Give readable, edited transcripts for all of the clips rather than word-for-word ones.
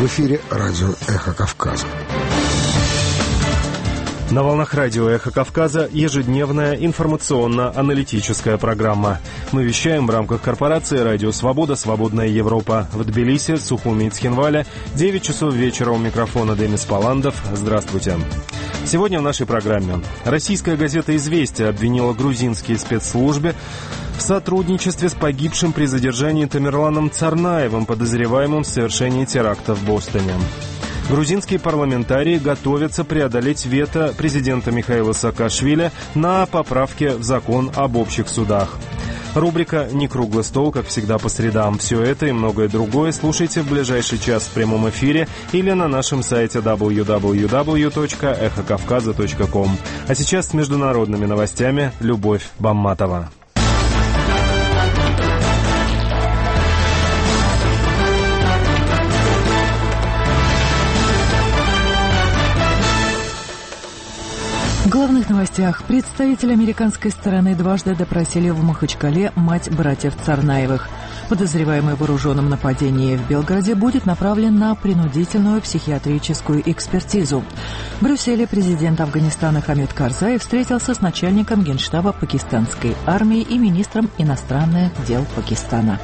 В эфире радио «Эхо Кавказа». На волнах радио «Эхо Кавказа» ежедневная информационно-аналитическая программа. Мы вещаем в рамках корпорации «Радио Свобода. Свободная Европа». В Тбилиси, Сухуми и Цхинвале. 9 часов вечера, у микрофона Демис Паландов. Здравствуйте. Сегодня в нашей программе. Российская газета «Известия» обвинила грузинские спецслужбы в сотрудничестве с погибшим при задержании Тамерланом Царнаевым, подозреваемым в совершении теракта в Бостоне. Грузинские парламентарии готовятся преодолеть вето президента Михаила Саакашвили на поправки в закон об общих судах. Рубрика «Не круглый стол», как всегда, по средам. Все это и многое другое слушайте в ближайший час в прямом эфире или на нашем сайте www.эхокавказа.ком. А сейчас с международными новостями Любовь Бамматова. В главных новостях. Представители американской стороны дважды допросили в Махачкале мать братьев Царнаевых. Подозреваемый в вооруженном нападении в Белгороде будет направлен на принудительную психиатрическую экспертизу. В Брюсселе президент Афганистана Хамид Карзай встретился с начальником Генштаба пакистанской армии и министром иностранных дел Пакистана.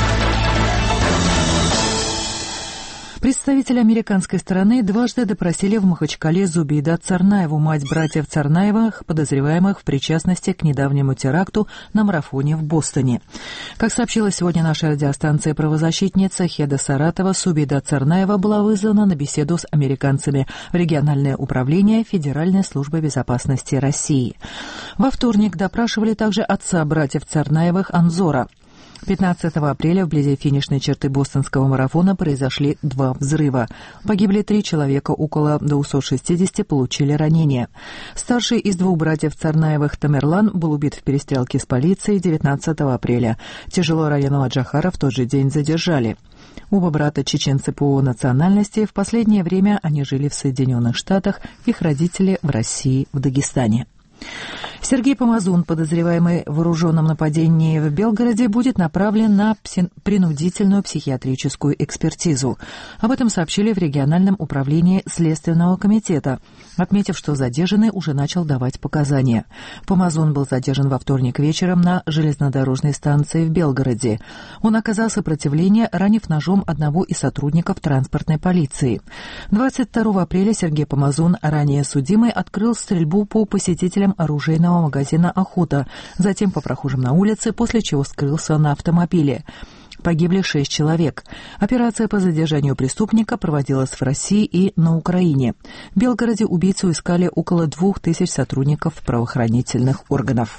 Представители американской стороны дважды допросили в Махачкале Зубейда Царнаеву, мать братьев Царнаевых, подозреваемых в причастности к недавнему теракту на марафоне в Бостоне. Как сообщила сегодня наша радиостанция правозащитница Хеда Саратова, Зубейда Царнаева была вызвана на беседу с американцами в региональное управление Федеральной службы безопасности России. Во вторник допрашивали также отца братьев Царнаевых Анзора. 15 апреля вблизи финишной черты бостонского марафона произошли 2 взрыва. Погибли 3 человека, около 260 получили ранения. Старший из 2 братьев Царнаевых Тамерлан был убит в перестрелке с полицией 19 апреля. Тяжело раненого Джахара в тот же день задержали. Оба брата чеченцы по национальности. В последнее время они жили в Соединенных Штатах, их родители в России, в Дагестане. Сергей Помазун, подозреваемый в вооруженном нападении в Белгороде, будет направлен на принудительную психиатрическую экспертизу. Об этом сообщили в региональном управлении Следственного комитета, отметив, что задержанный уже начал давать показания. Помазун был задержан во вторник вечером на железнодорожной станции в Белгороде. Он оказал сопротивление, ранив ножом одного из сотрудников транспортной полиции. 22 апреля Сергей Помазун, ранее судимый, открыл стрельбу по посетителям оружейного магазина «Охота», затем по прохожим на улице, после чего скрылся на автомобиле. Погибли 6 человек. Операция по задержанию преступника проводилась в России и на Украине. В Белгороде убийцу искали около 2000 сотрудников правоохранительных органов.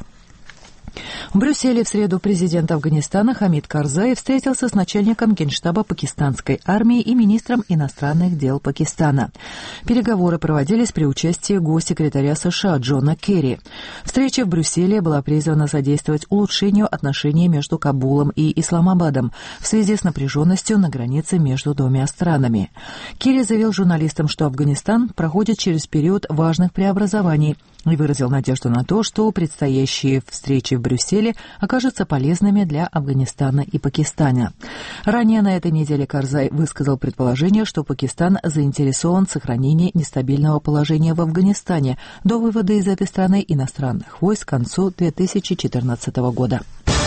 В Брюсселе в среду президент Афганистана Хамид Карзай встретился с начальником Генштаба пакистанской армии и министром иностранных дел Пакистана. Переговоры проводились при участии госсекретаря США Джона Керри. Встреча в Брюсселе была призвана содействовать улучшению отношений между Кабулом и Исламабадом в связи с напряженностью на границе между двумя странами. Керри заявил журналистам, что Афганистан проходит через период важных преобразований, и выразил надежду на то, что предстоящие встречи в Брюсселе окажутся полезными для Афганистана и Пакистана. Ранее на этой неделе Карзай высказал предположение, что Пакистан заинтересован в сохранении нестабильного положения в Афганистане до вывода из этой страны иностранных войск к концу 2014 года.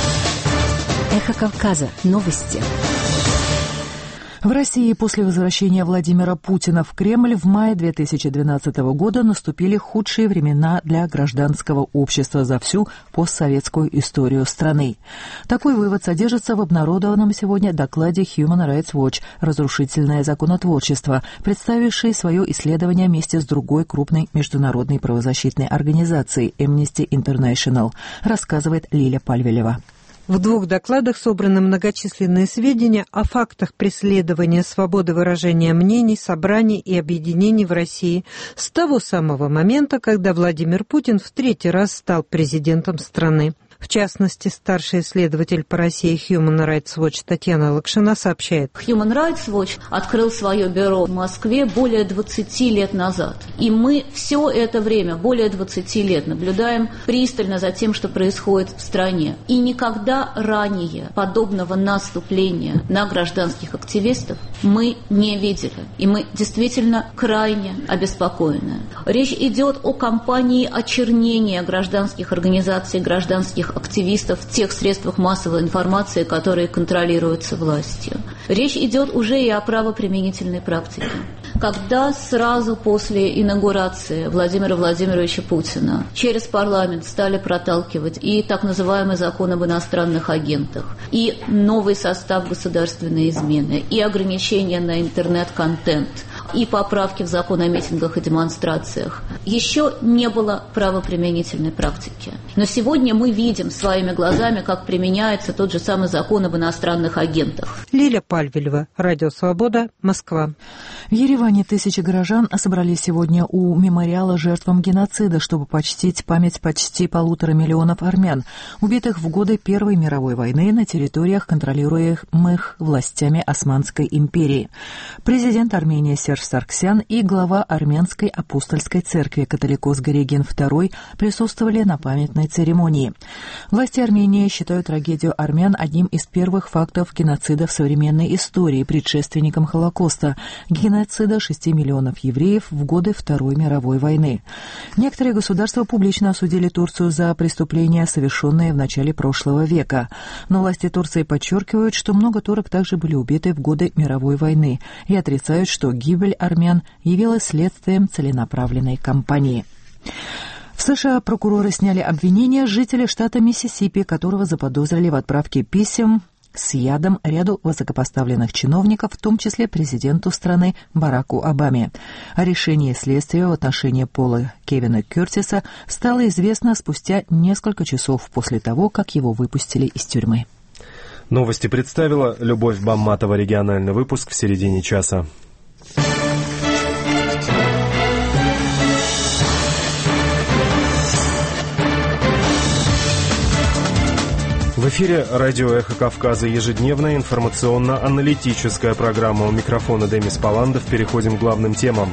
Эхо Кавказа. Новости. В России после возвращения Владимира Путина в Кремль в мае 2012 года наступили худшие времена для гражданского общества за всю постсоветскую историю страны. Такой вывод содержится в обнародованном сегодня докладе Human Rights Watch «Разрушительное законотворчество», представившей свое исследование вместе с другой крупной международной правозащитной организацией Amnesty International, рассказывает Лиля Пальвелева. В 2 докладах собраны многочисленные сведения о фактах преследования свободы выражения мнений, собраний и объединений в России с того самого момента, когда Владимир Путин в 3-й раз стал президентом страны. В частности, старший исследователь по России Human Rights Watch Татьяна Лакшина сообщает. Human Rights Watch открыл свое бюро в Москве более 20 лет назад. И мы все это время, более 20 лет, наблюдаем пристально за тем, что происходит в стране. И никогда ранее подобного наступления на гражданских активистов мы не видели. И мы действительно крайне обеспокоены. Речь идет о кампании очернения гражданских организаций, гражданских активистов в тех средствах массовой информации, которые контролируются властью. Речь идет уже и о правоприменительной практике. Когда сразу после инаугурации Владимира Владимировича Путина через парламент стали проталкивать и так называемый закон об иностранных агентах, и новый состав государственной измены, и ограничения на интернет-контент, и поправки в закон о митингах и демонстрациях, еще не было правоприменительной практики. Но сегодня мы видим своими глазами, как применяется тот же самый закон об иностранных агентах. Лиля Пальвелева, Радио Свобода, Москва. В Ереване тысячи горожан собрались сегодня у мемориала жертвам геноцида, чтобы почтить память почти 1,5 миллиона армян, убитых в годы Первой мировой войны на территориях, контролируемых властями Османской империи. Президент Армении Серж Саргсян и глава Армянской апостольской церкви католикос Георген II присутствовали на памятной церемонии. Власти Армении считают трагедию армян одним из первых фактов геноцида в современной истории, предшественником Холокоста, геноцида 6 миллионов евреев в годы Второй мировой войны. Некоторые государства публично осудили Турцию за преступления, совершенные в начале прошлого века. Но власти Турции подчеркивают, что много турок также были убиты в годы мировой войны и отрицают, что гибель армян явилась следствием целенаправленной кампании. В США прокуроры сняли обвинения жителя штата Миссисипи, которого заподозрили в отправке писем с ядом ряду высокопоставленных чиновников, в том числе президенту страны Бараку Обаме. О решении следствия в отношении Пола Кевина Кёртиса стало известно спустя несколько часов после того, как его выпустили из тюрьмы. Новости представила Любовь Бамматова. Региональный выпуск в середине часа. В эфире радио «Эхо Кавказа», ежедневная информационно-аналитическая программа. У микрофона Демис Паландов. Переходим к главным темам.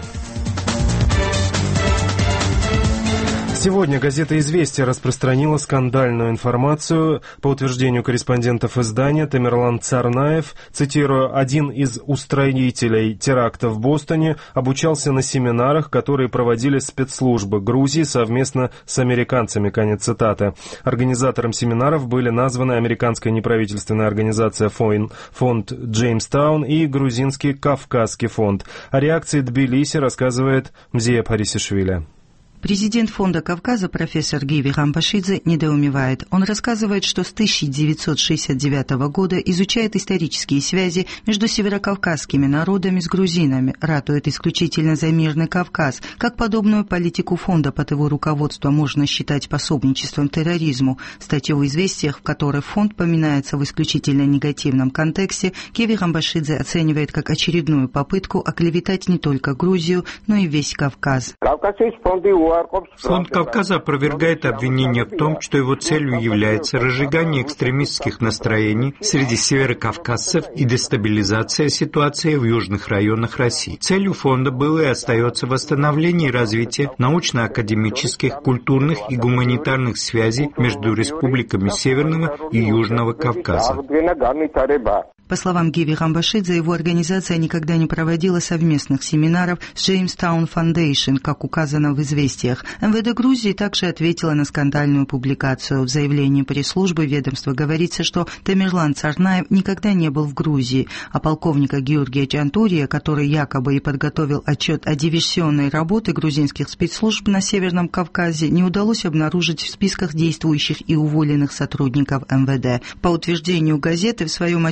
Сегодня газета «Известия» распространила скандальную информацию. По утверждению корреспондентов издания, Тамерлан Царнаев, цитирую, один из устроителей теракта в Бостоне, обучался на семинарах, которые проводили спецслужбы Грузии совместно с американцами. Конец цитаты. Организатором семинаров были названы американская неправительственная организация фонд Джеймстаун и грузинский Кавказский фонд. О реакции Тбилиси рассказывает Мзия Парисишвили. Президент фонда Кавказа профессор Гиви Рамбашидзе недоумевает. Он рассказывает, что с 1969 года изучает исторические связи между северокавказскими народами с грузинами, ратует исключительно за мирный Кавказ. Как подобную политику фонда под его руководством можно считать пособничеством терроризму? Статью в «Известиях», в которой фонд поминается в исключительно негативном контексте, Гиви Рамбашидзе оценивает как очередную попытку оклеветать не только Грузию, но и весь Кавказ. Фонд Кавказа опровергает обвинение в том, что его целью является разжигание экстремистских настроений среди северокавказцев и дестабилизация ситуации в южных районах России. Целью фонда было и остается восстановление и развитие научно-академических, культурных и гуманитарных связей между республиками Северного и Южного Кавказа. По словам Гиви Рамбашидзе, его организация никогда не проводила совместных семинаров с Джеймстаун Foundation, как указано в «Известиях». МВД Грузии также ответила на скандальную публикацию. В заявлении пресс-службы ведомства говорится, что Тамерлан Царнаев никогда не был в Грузии, а полковника Георгия Джантурия, который якобы и подготовил отчет о диверсионной работе грузинских спецслужб на Северном Кавказе, не удалось обнаружить в списках действующих и уволенных сотрудников МВД. По утверждению газеты, в своем отчете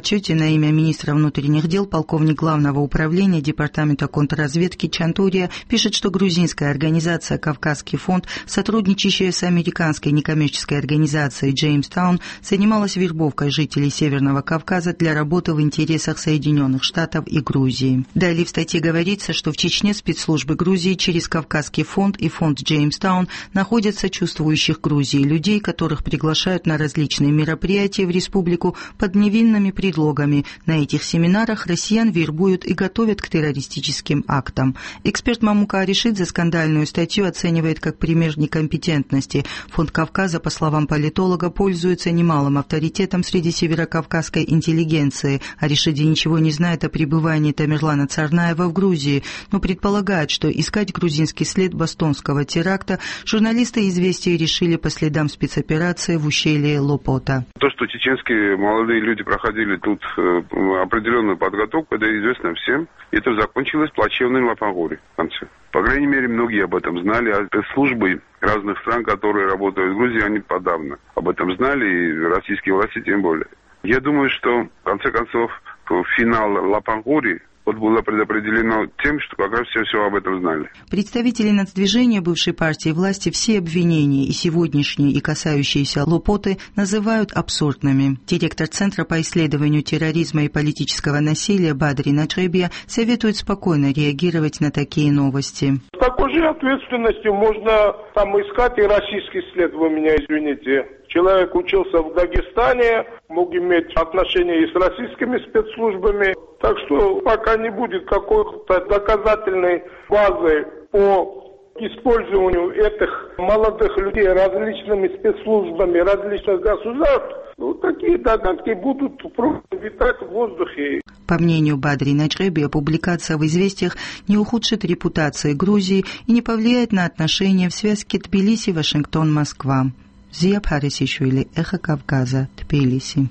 на имя министра внутренних дел полковник Главного управления Департамента контрразведки Чантурия пишет, что грузинская организация «Кавказский фонд», сотрудничающая с американской некоммерческой организацией «Джеймстаун», занималась вербовкой жителей Северного Кавказа для работы в интересах Соединенных Штатов и Грузии. Далее в статье говорится, что в Чечне спецслужбы Грузии через Кавказский фонд и фонд «Джеймстаун» находят сочувствующих Грузии людей, которых приглашают на различные мероприятия в республику под невинными предлогами. На этих семинарах россиян вербуют и готовят к террористическим актам. Эксперт Мамука Аришидзе скандальную статью оценивает как пример некомпетентности. Фонд Кавказа, по словам политолога, пользуется немалым авторитетом среди северокавказской интеллигенции. Аришидзе ничего не знает о пребывании Тамерлана Царнаева в Грузии, но предполагает, что искать грузинский след бостонского теракта журналисты «Известия» решили по следам спецоперации в ущелье Лопота. То, что чеченские молодые люди проходили тут определенную подготовку, это известно всем. Это закончилось плачевным лапагори в конце. По крайней мере, многие об этом знали, а спецслужбы разных стран, которые работают в Грузии, они подавно об этом знали, и российские власти тем более. Я думаю, что, в конце концов, финал лапагори было предопределено тем, что как раз все об этом знали. Представители нацдвижения бывшей партии власти все обвинения, и сегодняшние, и касающиеся Лопоты, называют абсурдными. Директор Центра по исследованию терроризма и политического насилия Бадри Наджребия советует спокойно реагировать на такие новости. С такой же ответственностью можно там искать и российский след, вы меня извините. Человек учился в Дагестане, мог иметь отношения и с российскими спецслужбами. Так что пока не будет какой-то доказательной базы по использованию этих молодых людей различными спецслужбами различных государств, такие догадки будут просто витать в воздухе. По мнению Бадри Наджребия, публикация в «Известиях» не ухудшит репутации Грузии и не повлияет на отношения в связке Тбилиси-Вашингтон-Москва. Зия Парисишвили, Эхо Кавказа, Тбилиси.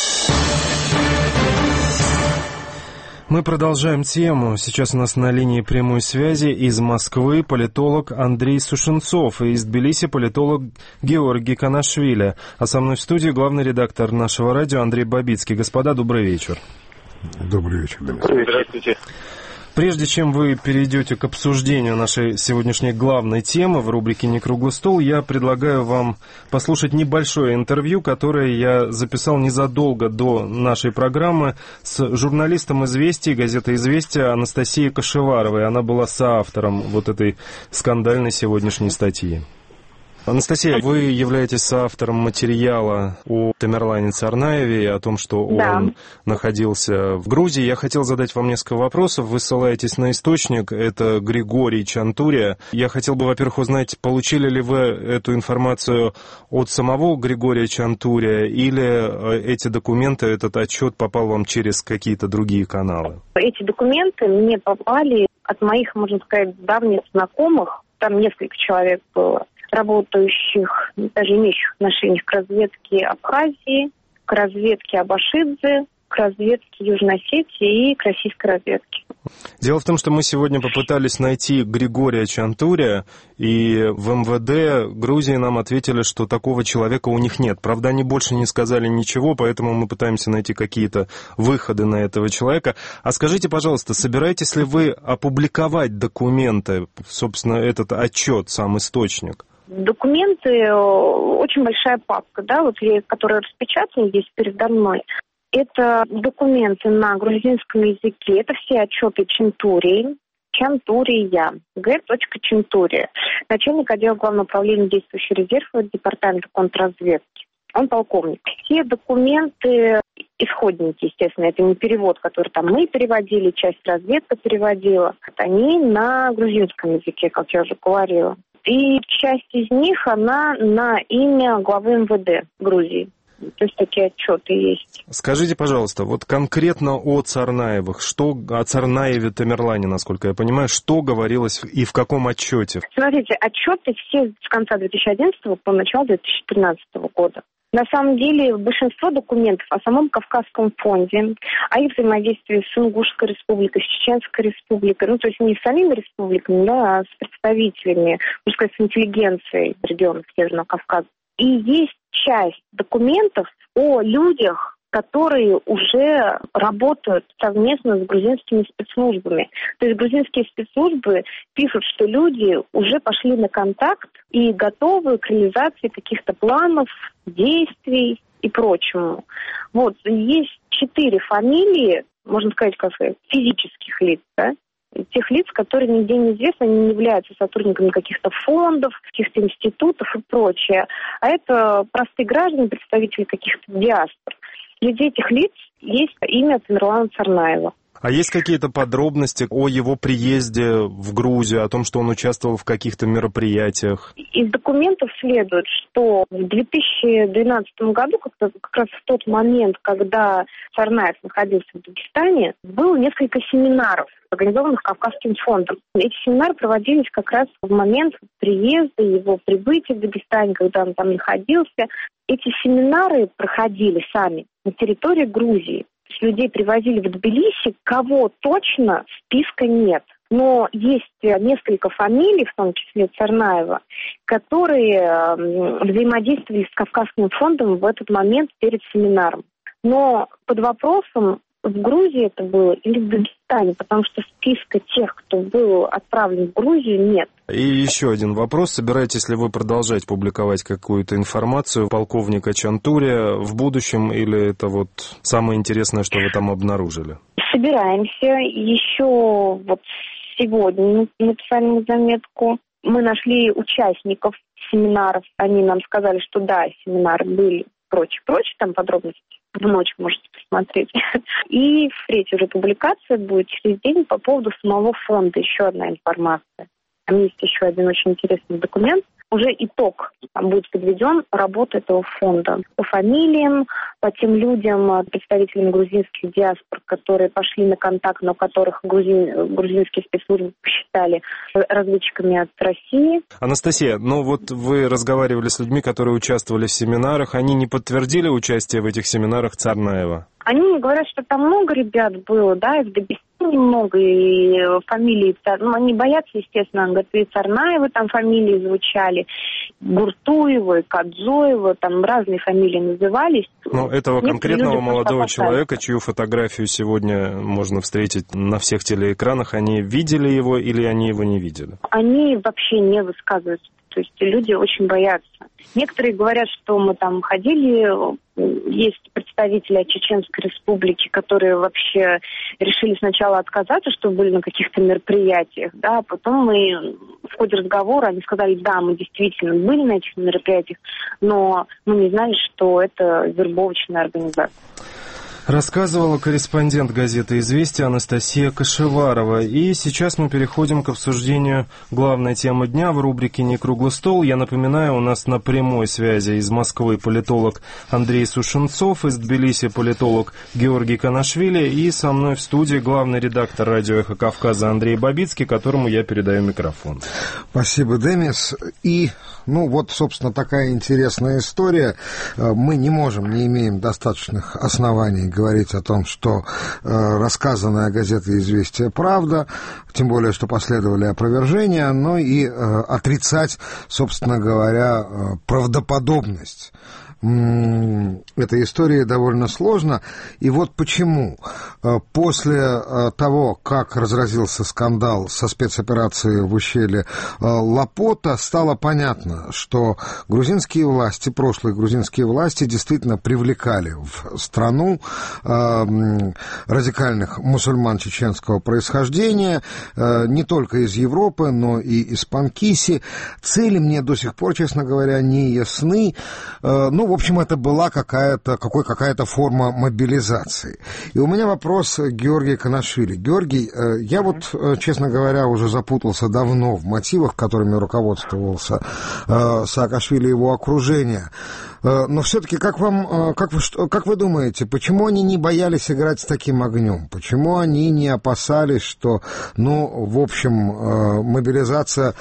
Мы продолжаем тему. Сейчас у нас на линии прямой связи из Москвы политолог Андрей Сушенцов и из Тбилиси политолог Георгий Канашвили. А со мной в студии главный редактор нашего радио Андрей Бабицкий. Господа, добрый вечер. Добрый вечер. Здравствуйте. Прежде чем вы перейдете к обсуждению нашей сегодняшней главной темы в рубрике «Не круглый стол», я предлагаю вам послушать небольшое интервью, которое я записал незадолго до нашей программы с журналистом «Известий», газеты «Известия» Анастасией Кашеваровой. Она была соавтором вот этой скандальной сегодняшней статьи. Анастасия, вы являетесь соавтором материала о Тамерлане Царнаеве и о том, что он находился в Грузии. Я хотел задать вам несколько вопросов. Вы ссылаетесь на источник, это Григорий Чантурия. Я хотел бы, во-первых, узнать, получили ли вы эту информацию от самого Григория Чантурия или эти документы, этот отчет попал вам через какие-то другие каналы? Эти документы мне попали от моих, можно сказать, давних знакомых. Там несколько человек было, работающих, даже имеющих отношение к разведке Абхазии, к разведке Абашидзе, к разведке Южной Осетии и к российской разведке. Дело в том, что мы сегодня попытались найти Григория Чантурия, и в МВД Грузии нам ответили, что такого человека у них нет. Правда, они больше не сказали ничего, поэтому мы пытаемся найти какие-то выходы на этого человека. А скажите, пожалуйста, собираетесь ли вы опубликовать документы, собственно, этот отчет, сам источник? Документы, очень большая папка, да, вот, которая распечатана здесь передо мной. Это документы на грузинском языке, это все отчеты Чантурии, Чантурия, Г.Чантурия, начальник отдела Главного управления действующего резерва Департамента контрразведки. Он полковник. Все документы, исходники, естественно, это не перевод, который там мы переводили, часть разведка переводила, они на грузинском языке, как я уже говорила. И часть из них, она на имя главы МВД Грузии. То есть такие отчеты есть. Скажите, пожалуйста, вот конкретно о Царнаевых, что о Царнаеве Тамерлане, насколько я понимаю, что говорилось и в каком отчете? Смотрите, отчеты все с конца 2011 по начало 2013 года. На самом деле большинство документов о самом Кавказском фонде, о их взаимодействии с Ингушской республикой, с Чеченской республикой, ну то есть не с самими республиками, да, а с представителями, можно сказать, с интеллигенцией регионов Северного Кавказа. И есть часть документов о людях, которые уже работают совместно с грузинскими спецслужбами. То есть грузинские спецслужбы пишут, что люди уже пошли на контакт и готовы к реализации каких-то планов, действий и прочему. Вот, есть 4 фамилии, можно сказать, как физических лиц, да? Тех лиц, которые нигде не известны, они не являются сотрудниками каких-то фондов, каких-то институтов и прочее. А это простые граждане, представители каких-то диаспор. Среди этих лиц есть имя Тамерлана Царнаева. А есть какие-то подробности о его приезде в Грузию, о том, что он участвовал в каких-то мероприятиях? Из документов следует, что в 2012 году, как раз в тот момент, когда Царнаев находился в Дагестане, было несколько семинаров, организованных Кавказским фондом. Эти семинары проводились как раз в момент приезда, его прибытия в Дагестане, когда он там находился. Эти семинары проходили сами на территории Грузии. Людей привозили в Тбилиси, кого точно списка нет. Но есть несколько фамилий, в том числе Царнаева, которые взаимодействовали с Кавказским фондом в этот момент перед семинаром. Но под вопросом, в Грузии это было или в Дагестане, потому что списка тех, кто был отправлен в Грузию, нет. И еще один вопрос. Собираетесь ли вы продолжать публиковать какую-то информацию полковника Чантурия в будущем, или это вот самое интересное, что вы там обнаружили? Собираемся. Еще вот сегодня написали мы заметку. Мы нашли участников семинаров. Они нам сказали, что да, семинары были, прочее, там подробности. В ночь можете посмотреть. И третья уже публикация будет через день по поводу самого фонда. Еще одна информация. Там есть еще один очень интересный документ. Уже итог там будет подведен работы этого фонда. По фамилиям, по тем людям, представителям грузинских диаспор, которые пошли на контакт, но которых грузинские спецслужбы посчитали разведчиками от России. Анастасия, ну вот вы разговаривали с людьми, которые участвовали в семинарах. Они не подтвердили участие в этих семинарах Царнаева? Они говорят, что там много ребят было, да, и в Дагестане много, и фамилии, ну, они боятся, естественно, говорят, и Царнаева там фамилии звучали, Гуртуева, и Кадзоева, там разные фамилии назывались. Ну, этого конкретного молодого человека, чью фотографию сегодня можно встретить на всех телеэкранах, они видели его или они его не видели? Они вообще не высказываются. То есть люди очень боятся. Некоторые говорят, что мы там ходили, есть представители Чеченской Республики, которые вообще решили сначала отказаться, что были на каких-то мероприятиях, да, а потом мы в ходе разговора, они сказали, да, мы действительно были на этих мероприятиях, но мы не знали, что это вербовочная организация. Рассказывала корреспондент газеты «Известия» Анастасия Кашеварова. И сейчас мы переходим к обсуждению главной темы дня в рубрике «Не круглый стол». Я напоминаю, у нас на прямой связи из Москвы политолог Андрей Сушенцов, из Тбилиси политолог Георгий Канашвили, и со мной в студии главный редактор радио «Эхо Кавказа» Андрей Бабицкий, которому я передаю микрофон. Спасибо, Демис. И, вот, собственно, такая интересная история. Мы не имеем достаточных оснований говорить о том, что рассказанная газетой «Известия» правда, тем более, что последовали опровержения, но и отрицать, собственно говоря, правдоподобность этой истории довольно сложно. И вот почему. После того, как разразился скандал со спецоперацией в ущелье Лапота, стало понятно, что грузинские власти, прошлые грузинские власти действительно привлекали в страну радикальных мусульман чеченского происхождения, не только из Европы, но и из Панкиси. Цели мне до сих пор, честно говоря, не ясны. В общем, это была какая-то форма мобилизации. И у меня вопрос к Георгию Канашвили. Георгий, я честно говоря, уже запутался давно в мотивах, которыми руководствовался Саакашвили и его окружение. Но все-таки, как вы думаете, почему они не боялись играть с таким огнем? Почему они не опасались, что, мобилизация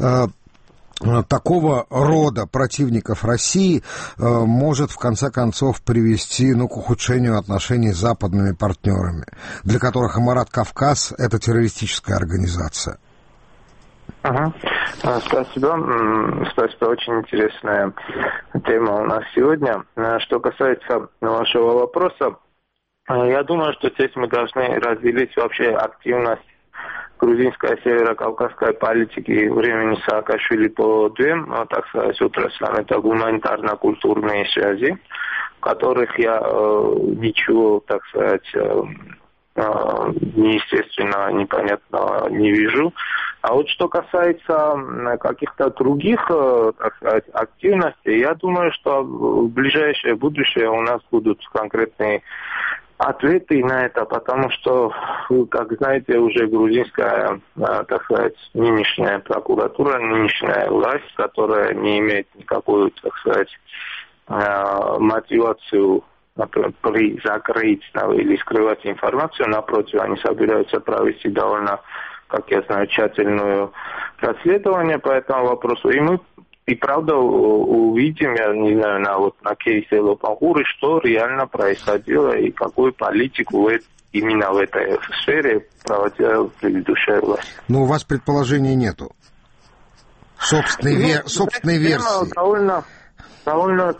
такого рода противников России может, в конце концов, привести к ухудшению отношений с западными партнерами, для которых Амарат Кавказ – это террористическая организация? Спасибо. Спасибо. Очень интересная тема у нас сегодня. Что касается вашего вопроса, я думаю, что здесь мы должны разделить вообще активность грузинской северокавказской политики времени Саакашвили по двум, так сказать, отраслям. Это гуманитарно-культурные связи, в которых я ничего, так сказать, неестественно, непонятного не вижу. А вот что касается каких-то других, так сказать, активностей, я думаю, что в ближайшее будущее у нас будут конкретные ответы на это, потому что, как знаете, уже грузинская, так сказать, нынешняя прокуратура, нынешняя власть, которая не имеет никакую, так сказать, мотивацию закрыть или скрывать информацию, напротив, они собираются провести довольно, как я знаю, тщательное расследование по этому вопросу. И мы и правда увидим, я не знаю, на кейсе Лопахуры, что реально происходило и какую политику именно в этой сфере проводила предыдущая власть. Но у вас предположений нету? Собственной версии? Довольно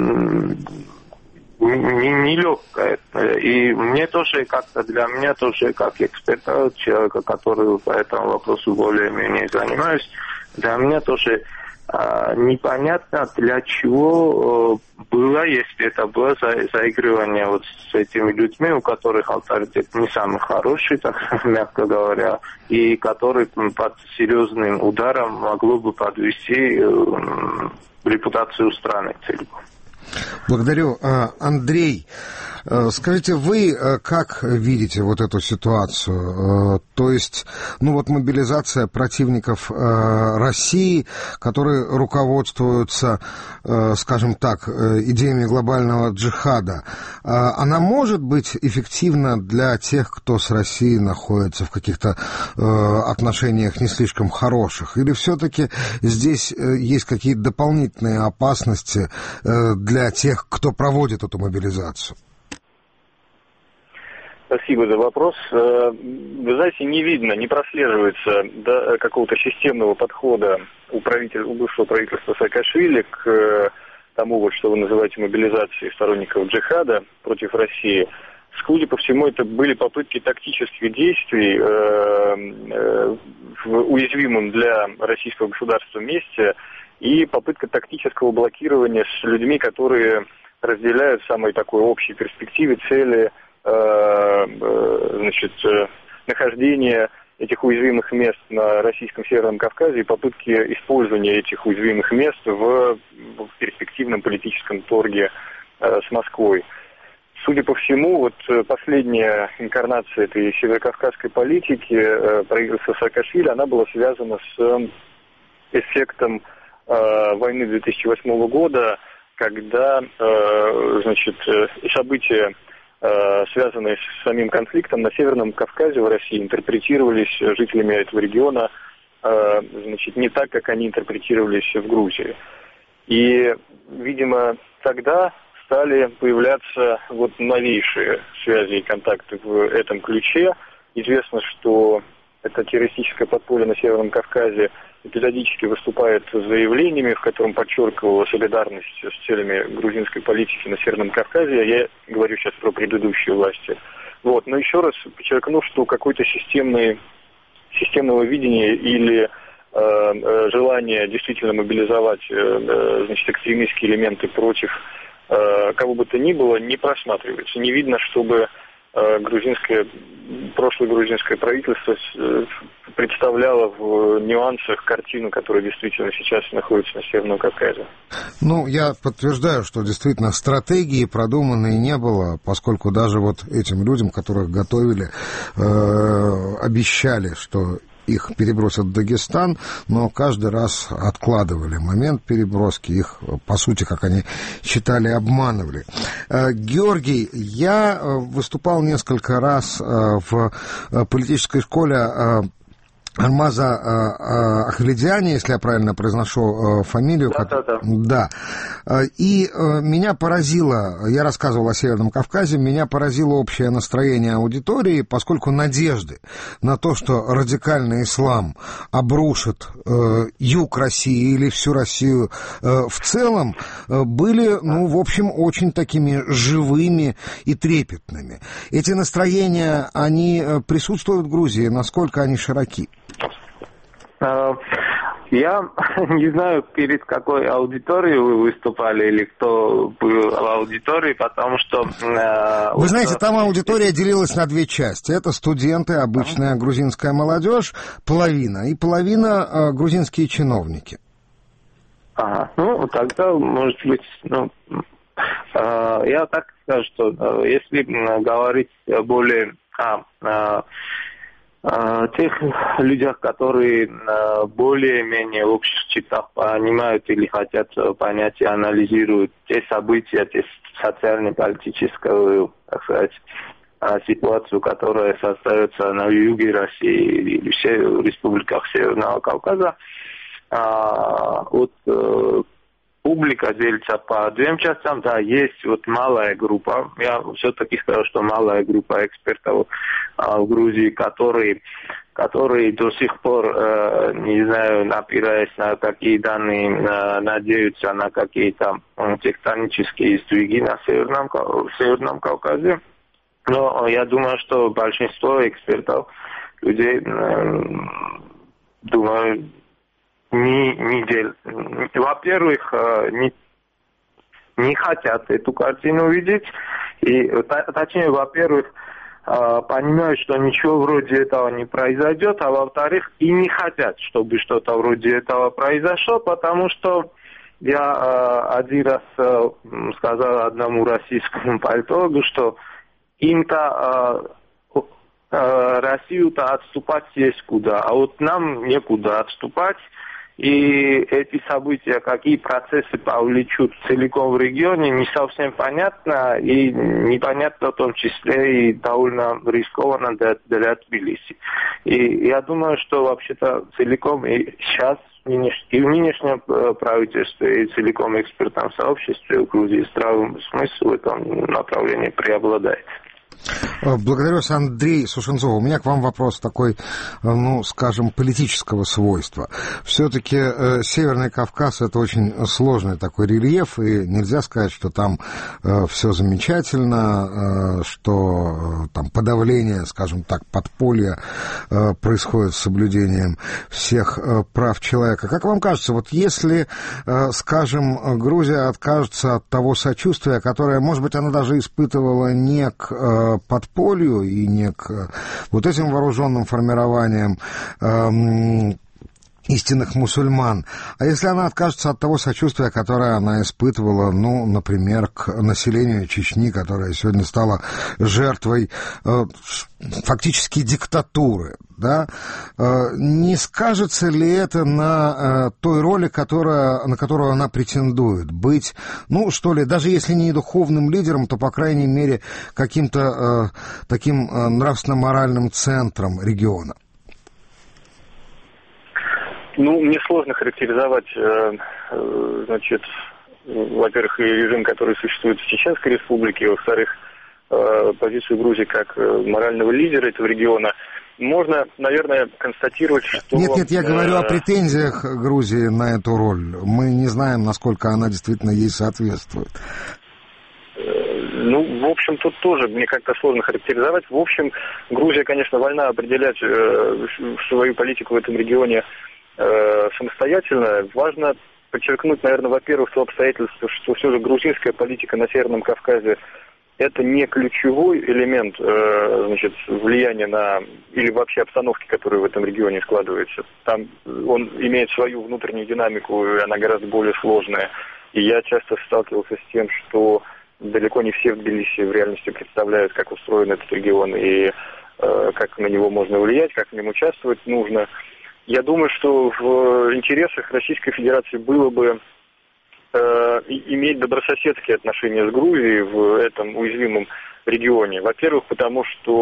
нелегкая. И мне тоже как-то, для меня тоже, как эксперта, человека, который по этому вопросу более-менее занимаюсь, для меня тоже непонятно, для чего было, если это было заигрывание вот с этими людьми, у которых авторитет не самый хороший, так мягко говоря, и который под серьезным ударом могло бы подвести репутацию страны целиком. Благодарю. Андрей, скажите, вы как видите вот эту ситуацию? То есть, мобилизация противников России, которые руководствуются, скажем так, идеями глобального джихада, она может быть эффективна для тех, кто с Россией находится в каких-то отношениях не слишком хороших? Или все-таки здесь есть какие-то дополнительные опасности для тех, кто проводит эту мобилизацию? Спасибо за вопрос. Вы знаете, не видно, не прослеживается какого-то системного подхода у бывшего правительства Саакашвили к тому, что вы называете мобилизацией сторонников джихада против России. Судя по всему, это были попытки тактических действий в уязвимом для российского государства месте и попытка тактического блокирования с людьми, которые разделяют самой такой общей перспективе цели нахождения этих уязвимых мест на российском Северном Кавказе и попытки использования этих уязвимых мест в перспективном политическом торге с Москвой. Судя по всему, последняя инкарнация этой северокавказской политики правительства Саакашвили, она была связана с эффектом войны 2008 года, когда события, связанные с самим конфликтом на Северном Кавказе в России, интерпретировались жителями этого региона не так, как они интерпретировались в Грузии. И, видимо, тогда стали появляться новейшие связи и контакты в этом ключе. Известно, что это террористическое подполье на Северном Кавказе эпизодически выступает с заявлениями, в котором подчеркивала солидарность с целями грузинской политики на Северном Кавказе. Я говорю сейчас про предыдущие власти. Но еще раз подчеркну, что какой-то системного видения или желания действительно мобилизовать экстремистские элементы против кого бы то ни было, не просматривается. Не видно, чтобы прошлое грузинское правительство представляло в нюансах картину, которая действительно сейчас находится на Северном Кавказе. Я подтверждаю, что действительно стратегии продуманной не было, поскольку даже этим людям, которых готовили, обещали, что их перебросят в Дагестан, но каждый раз откладывали момент переброски, их, по сути, как они считали, обманывали. Георгий, я выступал несколько раз в политической школе Армаза Ахледиани, если я правильно произношу фамилию. Да. И меня поразило, я рассказывал о Северном Кавказе, меня поразило общее настроение аудитории, поскольку надежды на то, что радикальный ислам обрушит юг России или всю Россию в целом, были, в общем, очень такими живыми и трепетными. Эти настроения, они присутствуют в Грузии, насколько они широки? Я не знаю, перед какой аудиторией вы выступали или кто был в аудитории, потому что... Вы знаете, там аудитория делилась на две части. Это студенты, обычная грузинская молодежь, половина, и половина грузинские чиновники. Ага, тогда, может быть, я так скажу, что если говорить более тех людях, которые более-менее в общих чертах понимают или хотят понять и анализируют те события, те социально-политическую, так сказать, ситуацию, которая создается на юге России или в республиках Северного Кавказа, публика делится по двум частям. Да, есть малая группа. Я все-таки скажу, что малая группа экспертов в Грузии, которые до сих пор, не знаю, опираясь на какие данные, надеются на какие-то тектонические сдвиги на Северном Кавказе. Но я думаю, что большинство экспертов, людей, думаю, во-первых, не хотят эту картину видеть, и, точнее, во-первых, понимают, что ничего вроде этого не произойдет, а во-вторых, и не хотят, чтобы что-то вроде этого произошло, потому что я один раз сказал одному российскому политологу, что им-то Россию-то отступать есть куда, а нам некуда отступать. И эти события, какие процессы повлечут целиком в регионе, не совсем понятно. И непонятно в том числе и довольно рискованно для Тбилиси. И я думаю, что вообще-то целиком и сейчас, и в нынешнем правительстве, и целиком экспертном сообществе в Грузии здравый смысл в этом направлении преобладает. Благодарю вас, Андрей Сушенцов. У меня к вам вопрос такой, скажем, политического свойства. Все-таки Северный Кавказ — это очень сложный такой рельеф, и нельзя сказать, что там все замечательно, что там подавление, скажем так, подполья происходит с соблюдением всех прав человека. Как вам кажется, если, скажем, Грузия откажется от того сочувствия, которое, может быть, она даже испытывала не к подполью и не к этим вооруженным формированиям истинных мусульман, а если она откажется от того сочувствия, которое она испытывала, например, к населению Чечни, которое сегодня стало жертвой фактически диктатуры, да, не скажется ли это на той роли, на которую она претендует? Быть, даже если не духовным лидером, то, по крайней мере, каким-то таким нравственно-моральным центром региона? Мне сложно характеризовать, во-первых, режим, который существует в Чеченской республике, во-вторых, позицию Грузии как морального лидера этого региона. Можно, наверное, констатировать, что... Нет, я говорю о претензиях Грузии на эту роль. Мы не знаем, насколько она действительно ей соответствует. В общем, тут тоже мне как-то сложно характеризовать. В общем, Грузия, конечно, вольна определять свою политику в этом регионе самостоятельно. Важно подчеркнуть, наверное, во-первых, то обстоятельство, что все же грузинская политика на Северном Кавказе — это не ключевой элемент влияния на или вообще обстановки, которая в этом регионе складывается. Там он имеет свою внутреннюю динамику, и она гораздо более сложная. И я часто сталкивался с тем, что далеко не все в Тбилиси в реальности представляют, как устроен этот регион и как на него можно влиять, как в нем участвовать нужно. Я думаю, что в интересах Российской Федерации было бы иметь добрососедские отношения с Грузией в этом уязвимом регионе. Во-первых, потому что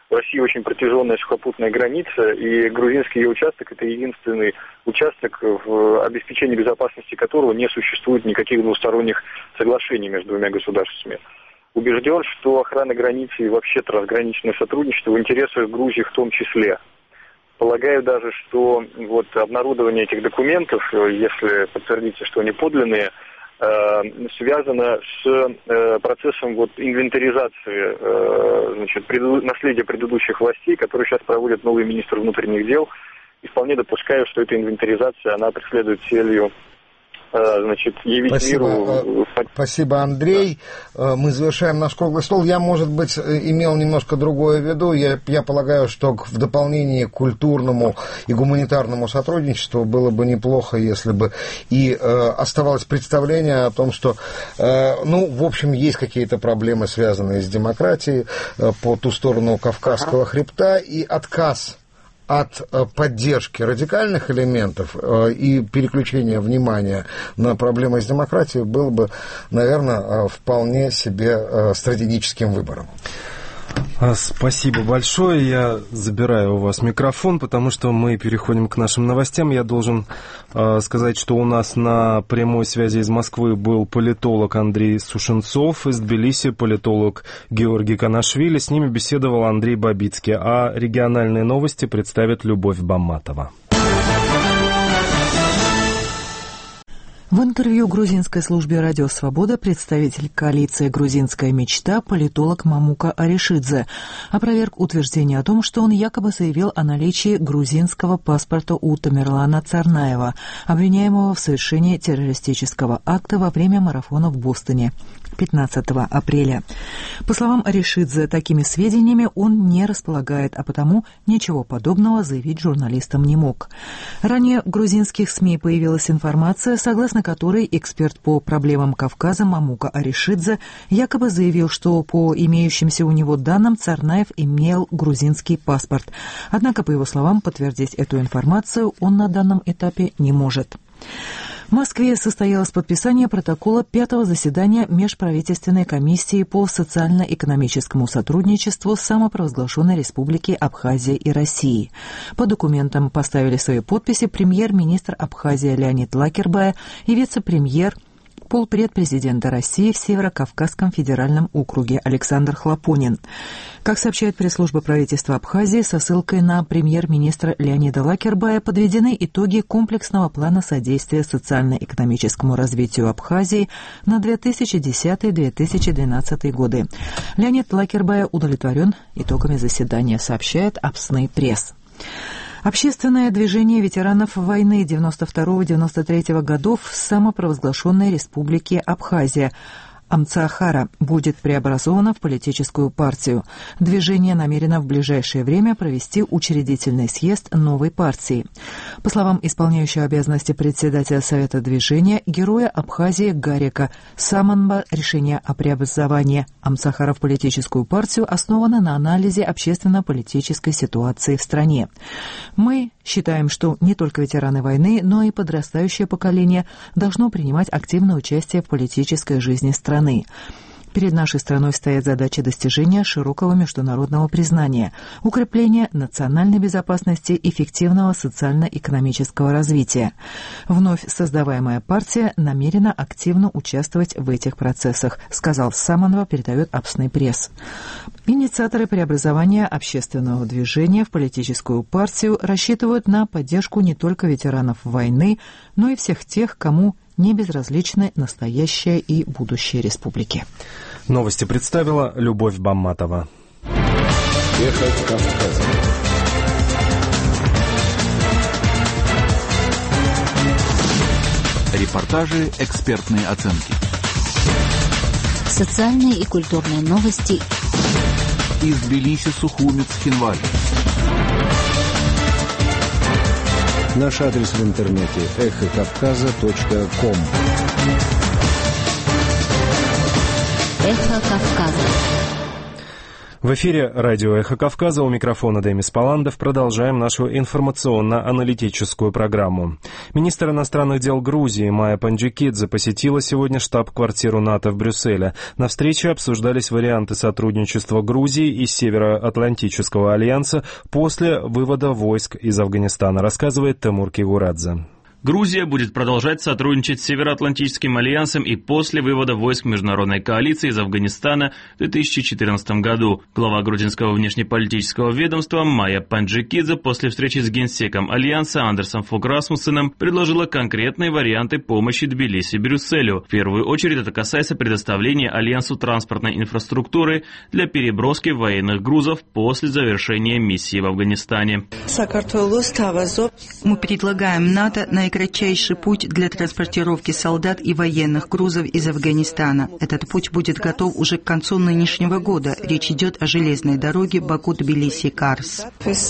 в России очень протяженная сухопутная граница, и грузинский ее участок – это единственный участок, в обеспечении безопасности которого не существует никаких двусторонних соглашений между двумя государствами. Убежден, что охрана границы и вообще трансграничное сотрудничество в интересах Грузии в том числе. Полагаю даже, что вот обнародование этих документов, если подтвердится, что они подлинные, связано с процессом вот инвентаризации наследия предыдущих властей, которые сейчас проводит новый министр внутренних дел. И вполне допускаю, что эта инвентаризация, она преследует целью явить миру... Спасибо, Андрей. Мы завершаем наш круглый стол. Я, может быть, имел немножко другое в виду. Я полагаю, что в дополнение к культурному и гуманитарному сотрудничеству было бы неплохо, если бы и оставалось представление о том, что, в общем, есть какие-то проблемы, связанные с демократией по ту сторону Кавказского хребта, и отказ от поддержки радикальных элементов и переключения внимания на проблемы с демократией было бы, наверное, вполне себе стратегическим выбором. Спасибо большое. Я забираю у вас микрофон, потому что мы переходим к нашим новостям. Я должен сказать, что у нас на прямой связи из Москвы был политолог Андрей Сушенцов, из Тбилиси политолог Георгий Канашвили. С ними беседовал Андрей Бабицкий. А региональные новости представит Любовь Бамматова. В интервью грузинской службе «Радио Свобода» представитель коалиции «Грузинская мечта» политолог Мамука Аришидзе опроверг утверждение о том, что он якобы заявил о наличии грузинского паспорта у Тамерлана Царнаева, обвиняемого в совершении террористического акта во время марафона в Бостоне 15 апреля. По словам Аришидзе, такими сведениями он не располагает, а потому ничего подобного заявить журналистам не мог. Ранее в грузинских СМИ появилась информация, согласно которой эксперт по проблемам Кавказа Мамука Аришидзе якобы заявил, что по имеющимся у него данным Царнаев имел грузинский паспорт. Однако, по его словам, подтвердить эту информацию он на данном этапе не может. В Москве состоялось подписание протокола 5-го заседания Межправительственной комиссии по социально-экономическому сотрудничеству самопровозглашенной Республики Абхазия и России. По документам поставили свои подписи премьер-министр Абхазии Леонид Лакербай и вице-премьер полпред президента России в Северо-Кавказском федеральном округе Александр Хлопонин. Как сообщает пресс-служба правительства Абхазии, со ссылкой на премьер-министра Леонида Лакербая подведены итоги комплексного плана содействия социально-экономическому развитию Абхазии на 2010-2012 годы. Леонид Лакербай удовлетворен итогами заседания, сообщает Апсный пресс. Общественное движение ветеранов войны 92-93 годов в самопровозглашенной республике Абхазия Амцахара будет преобразовано в политическую партию. Движение намерено в ближайшее время провести учредительный съезд новой партии. По словам исполняющего обязанности председателя Совета движения, героя Абхазии Гарика Саманба, решение о преобразовании Амцахара в политическую партию основано на анализе общественно-политической ситуации в стране. Мы считаем, что не только ветераны войны, но и подрастающее поколение должно принимать активное участие в политической жизни страны. Перед нашей страной стоят задачи достижения широкого международного признания, укрепления национальной безопасности, эффективного социально-экономического развития. Вновь создаваемая партия намерена активно участвовать в этих процессах, сказал Саманова, передает Апсный пресс. Инициаторы преобразования общественного движения в политическую партию рассчитывают на поддержку не только ветеранов войны, но и всех тех, кому не безразличны настоящее и будущее республики. Новости представила Любовь Бамматова. Эхо Кавказа. Репортажи, экспертные оценки. Социальные и культурные новости. Из Тбилиси, Сухуми, Цхинвали. Наш адрес в интернете эхокавказа.ком. Эхо Кавказа. В эфире радио «Эхо Кавказа», у микрофона Демис Паландов. Продолжаем нашу информационно-аналитическую программу. Министр иностранных дел Грузии Майя Панджикидзе посетила сегодня штаб-квартиру НАТО в Брюсселе. На встрече обсуждались варианты сотрудничества Грузии и Североатлантического альянса после вывода войск из Афганистана, рассказывает Тимур Кигурадзе. Грузия будет продолжать сотрудничать с Североатлантическим альянсом и после вывода войск международной коалиции из Афганистана в 2014 году. Глава грузинского внешнеполитического ведомства Майя Панджикидзе после встречи с генсеком альянса Андерсом Фог Расмуссеном предложила конкретные варианты помощи Тбилиси и Брюсселю. В первую очередь это касается предоставления альянсу транспортной инфраструктуры для переброски военных грузов после завершения миссии в Афганистане. Мы предлагаем НАТО на кратчайший путь для транспортировки солдат и военных грузов из Афганистана. Этот путь будет готов уже к концу нынешнего года. Речь идет о железной дороге Баку-Тбилиси-Карс.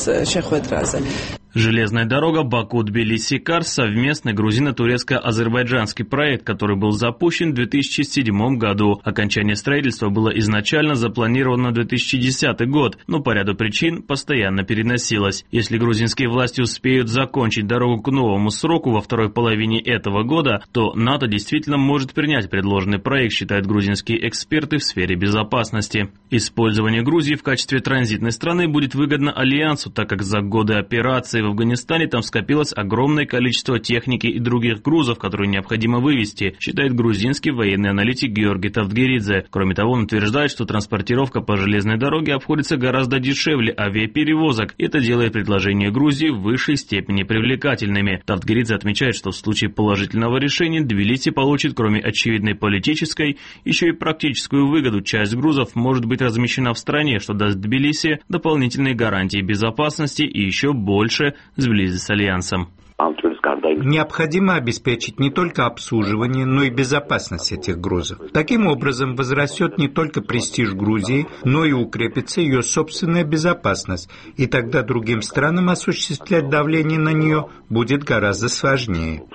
Железная дорога Баку-Тбилиси-Карс – совместный грузино-турецко-азербайджанский проект, который был запущен в 2007 году. Окончание строительства было изначально запланировано на 2010 год, но по ряду причин постоянно переносилось. Если грузинские власти успеют закончить дорогу к новому сроку во второй половине этого года, то НАТО действительно может принять предложенный проект, считают грузинские эксперты в сфере безопасности. Использование Грузии в качестве транзитной страны будет выгодно Альянсу, так как за годы операции в Афганистане там скопилось огромное количество техники и других грузов, которые необходимо вывести, считает грузинский военный аналитик Георгий Тавтгеридзе. Кроме того, он утверждает, что транспортировка по железной дороге обходится гораздо дешевле авиаперевозок. Это делает предложения Грузии в высшей степени привлекательными. Тавтгеридзе отмечает, что в случае положительного решения Тбилиси получит, кроме очевидной политической, еще и практическую выгоду. Часть грузов может быть размещена в стране, что даст Тбилиси дополнительные гарантии безопасности и еще больше сблизить с Альянсом. Необходимо обеспечить не только обслуживание, но и безопасность этих грузов. Таким образом, возрастет не только престиж Грузии, но и укрепится ее собственная безопасность, и тогда другим странам осуществлять давление на нее будет гораздо сложнее.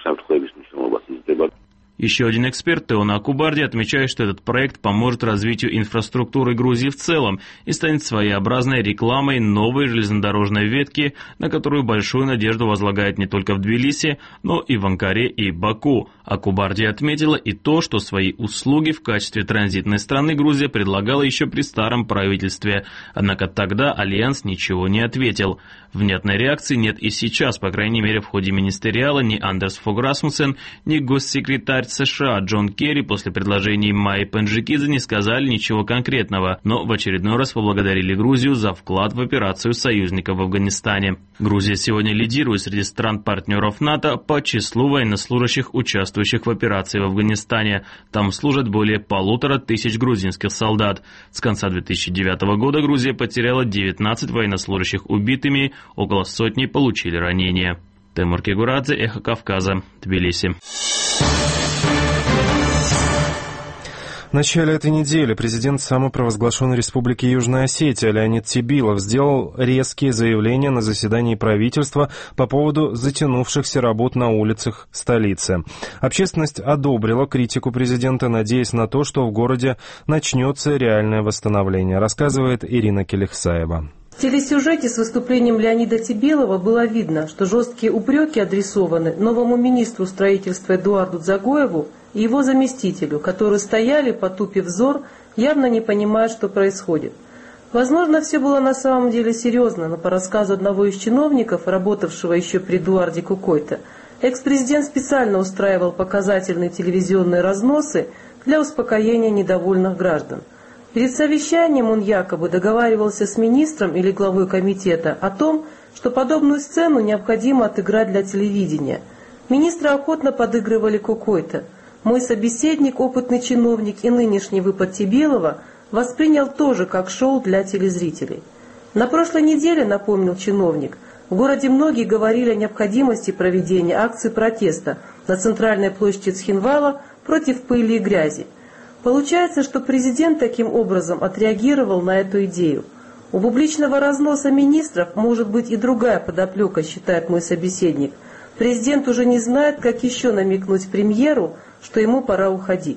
Еще один эксперт, Теона Акубарди, отмечает, что этот проект поможет развитию инфраструктуры Грузии в целом и станет своеобразной рекламой новой железнодорожной ветки, на которую большую надежду возлагает не только в Тбилиси, но и в Анкаре и Баку. Акубарди отметила и то, что свои услуги в качестве транзитной страны Грузия предлагала еще при старом правительстве, однако тогда Альянс ничего не ответил. Внятной реакции нет и сейчас, по крайней мере в ходе министериала ни Андерс Фог Расмуссен, ни госсекретарь США Джон Керри после предложений Майи Панджикидзе не сказали ничего конкретного, но в очередной раз поблагодарили Грузию за вклад в операцию союзников в Афганистане. Грузия сегодня лидирует среди стран-партнеров НАТО по числу военнослужащих, участвующих в операции в Афганистане. Там служат более 1500 грузинских солдат. С конца 2009 года Грузия потеряла 19 военнослужащих убитыми, около сотни получили ранения. Тимур Кигурадзе, Эхо Кавказа, Тбилиси. В начале этой недели президент самопровозглашенной Республики Южная Осетия Леонид Тибилов сделал резкие заявления на заседании правительства по поводу затянувшихся работ на улицах столицы. Общественность одобрила критику президента, надеясь на то, что в городе начнется реальное восстановление, рассказывает Ирина Келехсаева. В телесюжете с выступлением Леонида Тибилова было видно, что жесткие упреки адресованы новому министру строительства Эдуарду Дзагоеву и его заместителю, которые стояли, потупив взор, явно не понимая, что происходит. Возможно, все было на самом деле серьезно, но по рассказу одного из чиновников, работавшего еще при Эдуарде Кукойто, экс-президент специально устраивал показательные телевизионные разносы для успокоения недовольных граждан. Перед совещанием он якобы договаривался с министром или главой комитета о том, что подобную сцену необходимо отыграть для телевидения. Министры охотно подыгрывали Кукойто. Мой собеседник, опытный чиновник и нынешний выпад Тибилова воспринял тоже как шоу для телезрителей. На прошлой неделе, напомнил чиновник, в городе многие говорили о необходимости проведения акции протеста на центральной площади Цхинвала против пыли и грязи. Получается, что президент таким образом отреагировал на эту идею. У публичного разноса министров может быть и другая подоплека, считает мой собеседник. Президент уже не знает, как еще намекнуть премьеру, что ему пора уходить. В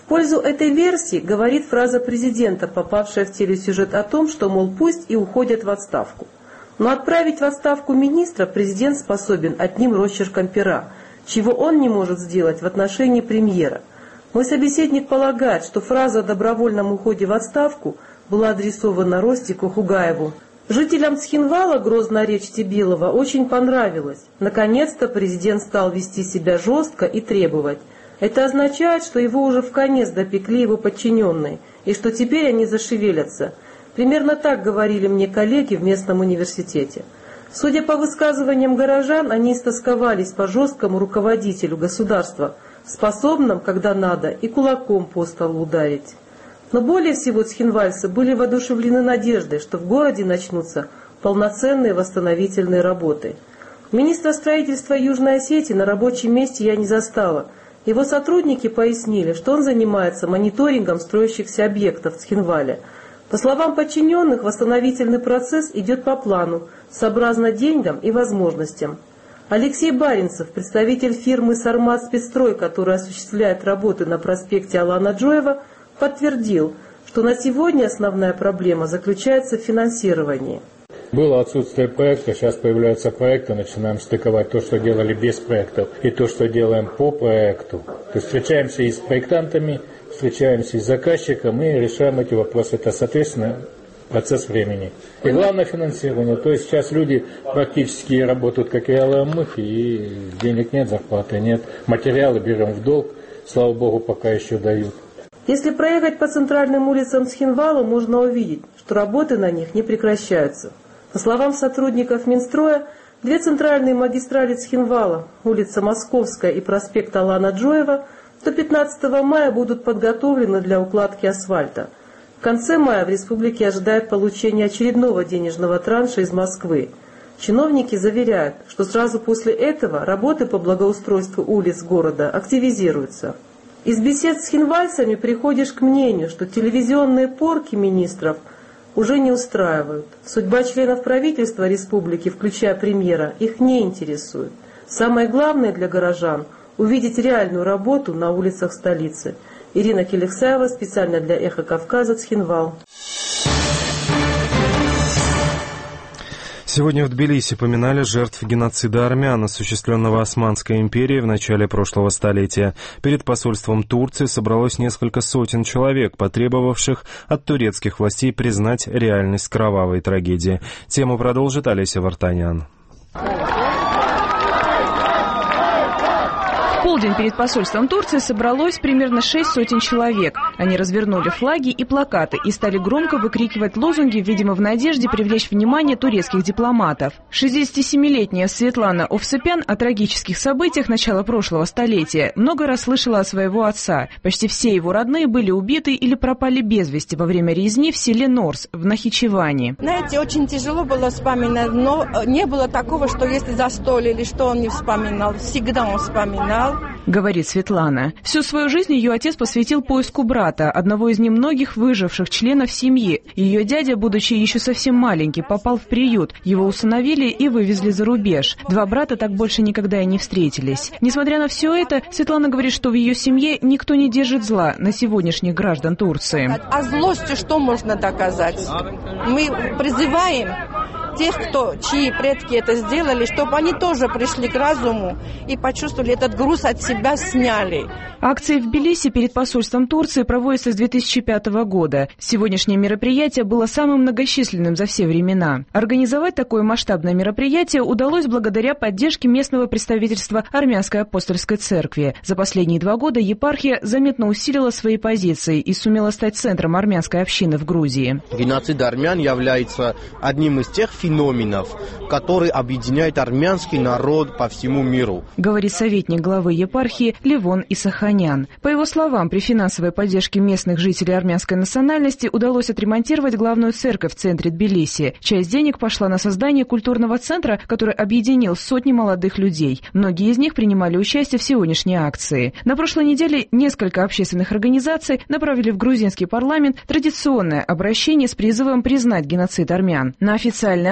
В пользу этой версии говорит фраза президента, попавшая в телесюжет о том, что, мол, пусть и уходят в отставку. Но отправить в отставку министра президент способен одним росчерком пера, чего он не может сделать в отношении премьера. Мой собеседник полагает, что фраза о добровольном уходе в отставку была адресована Ростику Хугаеву. Жителям Цхинвала грозная речь Тебилова очень понравилась. Наконец-то президент стал вести себя жестко и требовать. Это означает, что его уже вконец допекли его подчиненные, и что теперь они зашевелятся. Примерно так говорили мне коллеги в местном университете. Судя по высказываниям горожан, они истосковались по жесткому руководителю государства, способным, когда надо, и кулаком по столу ударить. Но более всего цхинвальцы были воодушевлены надеждой, что в городе начнутся полноценные восстановительные работы. Министра строительства Южной Осетии на рабочем месте я не застала. Его сотрудники пояснили, что он занимается мониторингом строящихся объектов в Цхинвале. По словам подчиненных, восстановительный процесс идет по плану, сообразно деньгам и возможностям. Алексей Баринцев, представитель фирмы «Сармат-Спецстрой», которая осуществляет работы на проспекте Алана Джоева, подтвердил, что на сегодня основная проблема заключается в финансировании. Было отсутствие проекта, сейчас появляются проекты, начинаем стыковать то, что делали без проектов, и то, что делаем по проекту. То есть встречаемся и с проектантами, встречаемся и с заказчиком, и решаем эти вопросы. Это, соответственно, процесс времени. И главное финансирование. То есть сейчас люди практически работают как ИЛМ, и денег нет, зарплаты нет. Материалы берем в долг, слава богу, пока еще дают. Если проехать по центральным улицам Цхинвала, можно увидеть, что работы на них не прекращаются. По словам сотрудников Минстроя, две центральные магистрали Цхинвала, улица Московская и проспект Алана Джоева, до 15 мая будут подготовлены для укладки асфальта. В конце мая в республике ожидают получения очередного денежного транша из Москвы. Чиновники заверяют, что сразу после этого работы по благоустройству улиц города активизируются. Из бесед с цхинвальцами приходишь к мнению, что телевизионные порки министров уже не устраивают. Судьба членов правительства республики, включая премьера, их не интересует. Самое главное для горожан – увидеть реальную работу на улицах столицы. Ирина Келексаева, специально для «Эхо Кавказа», Цхинвал. Сегодня в Тбилиси поминали жертв геноцида армян, осуществленного Османской империей в начале прошлого столетия. Перед посольством Турции собралось несколько сотен человек, потребовавших от турецких властей признать реальность кровавой трагедии. Тему продолжит Олеся Вартанян. В полдень перед посольством Турции собралось примерно 6 сотен человек. Они развернули флаги и плакаты и стали громко выкрикивать лозунги, видимо, в надежде привлечь внимание турецких дипломатов. 67-летняя Светлана Овсепян о трагических событиях начала прошлого столетия много раз слышала от своего отца. Почти все его родные были убиты или пропали без вести во время резни в селе Норс в Нахичеване. Знаете, очень тяжело было вспоминать, но не было такого, что если застолье или что он не вспоминал. Всегда он вспоминал. Говорит Светлана. Всю свою жизнь ее отец посвятил поиску брата, одного из немногих выживших членов семьи. Ее дядя, будучи еще совсем маленький, попал в приют. Его усыновили и вывезли за рубеж. Два брата так больше никогда и не встретились. Несмотря на все это, Светлана говорит, что в ее семье никто не держит зла на сегодняшних граждан Турции. А злостью что можно доказать? Мы призываем тех, чьи предки это сделали, чтобы они тоже пришли к разуму и почувствовали этот груз от себя сняли. Акции в Тбилиси перед посольством Турции проводятся с 2005 года. Сегодняшнее мероприятие было самым многочисленным за все времена. Организовать такое масштабное мероприятие удалось благодаря поддержке местного представительства Армянской апостольской церкви. За последние 2 года епархия заметно усилила свои позиции и сумела стать центром армянской общины в Грузии. Геноцид армян является одним из тех феноменов, который объединяет армянский народ по всему миру, говорит советник главы епархии Левон Исаханян. По его словам, при финансовой поддержке местных жителей армянской национальности удалось отремонтировать главную церковь в центре Тбилиси. Часть денег пошла на создание культурного центра, который объединил сотни молодых людей. Многие из них принимали участие в сегодняшней акции. На прошлой неделе несколько общественных организаций направили в грузинский парламент традиционное обращение с призывом признать геноцид армян. На официальной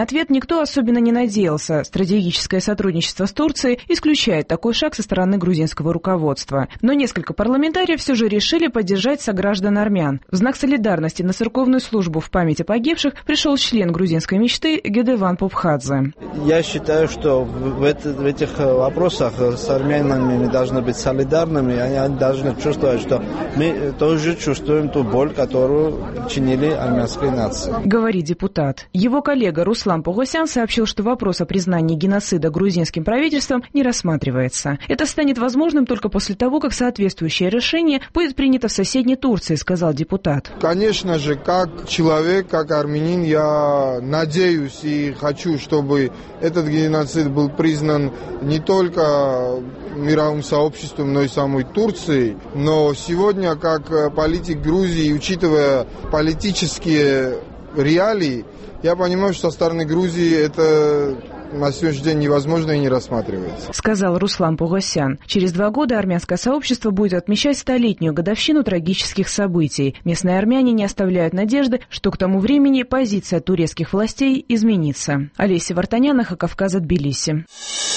ответ никто особенно не надеялся. Стратегическое сотрудничество с Турцией исключает такой шаг со стороны грузинского руководства. Но несколько парламентариев все же решили поддержать сограждан армян. В знак солидарности на церковную службу в память о погибших пришел член грузинской мечты Гедеван Попхадзе. Я считаю, что в этих вопросах с армянами мы должны быть солидарными. Они должны чувствовать, что мы тоже чувствуем ту боль, которую чинили армянской нации. Говорит депутат. Его коллега Руслан Погосян сообщил, что вопрос о признании геноцида грузинским правительством не рассматривается. Это станет возможным только после того, как соответствующее решение будет принято в соседней Турции, сказал депутат. Конечно же, как человек, как армянин, я надеюсь и хочу, чтобы этот геноцид был признан не только мировым сообществом, но и самой Турцией. Но сегодня, как политик Грузии, учитывая политические реалии, я понимаю, что со стороны Грузии это на сегодняшний день невозможно и не рассматривается. Сказал Руслан Погосян. Через 2 года армянское сообщество будет отмечать 100-летнюю годовщину трагических событий. Местные армяне не оставляют надежды, что к тому времени позиция турецких властей изменится. Олеся Вартанян, Эхо Кавказа, Тбилиси.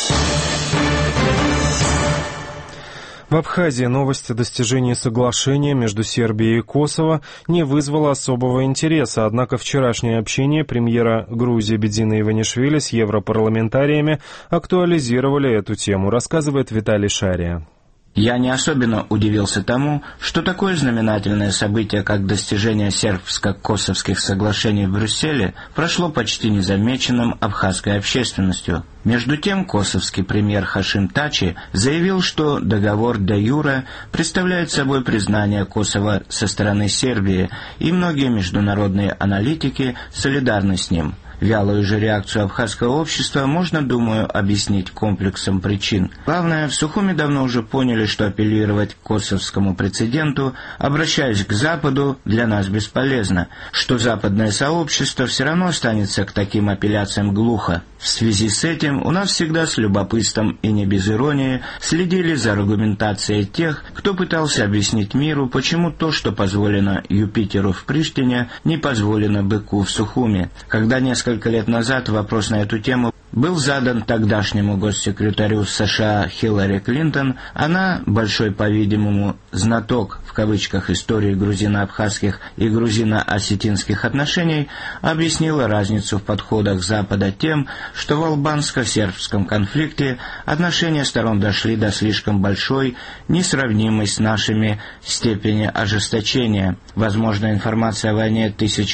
В Абхазии новость о достижении соглашения между Сербией и Косово не вызвала особого интереса, однако вчерашнее общение премьера Грузии Бедзина Иванишвили с европарламентариями актуализировали эту тему, рассказывает Виталий Шария. Я не особенно удивился тому, что такое знаменательное событие, как достижение сербско-косовских соглашений в Брюсселе, прошло почти незамеченным абхазской общественностью. Между тем, косовский премьер Хашим Тачи заявил, что договор де-юре представляет собой признание Косово со стороны Сербии, и многие международные аналитики солидарны с ним. Вялую же реакцию абхазского общества можно, думаю, объяснить комплексом причин. Главное, в Сухуми давно уже поняли, что апеллировать к косовскому прецеденту, обращаясь к Западу, для нас бесполезно, что западное сообщество все равно останется к таким апелляциям глухо. В связи с этим у нас всегда с любопытством и не без иронии следили за аргументацией тех, кто пытался объяснить миру, почему то, что позволено Юпитеру в Приштине, не позволено быку в Сухуми. Когда несколько лет назад вопрос на эту тему был задан тогдашнему госсекретарю США Хиллари Клинтон, она, большой, по-видимому, знаток, в кавычках, истории грузино-абхазских и грузино-осетинских отношений, объяснила разницу в подходах Запада тем, что в албанско-сербском конфликте отношения сторон дошли до слишком большой, несравнимой с нашими степени ожесточения. Возможно, информация о войне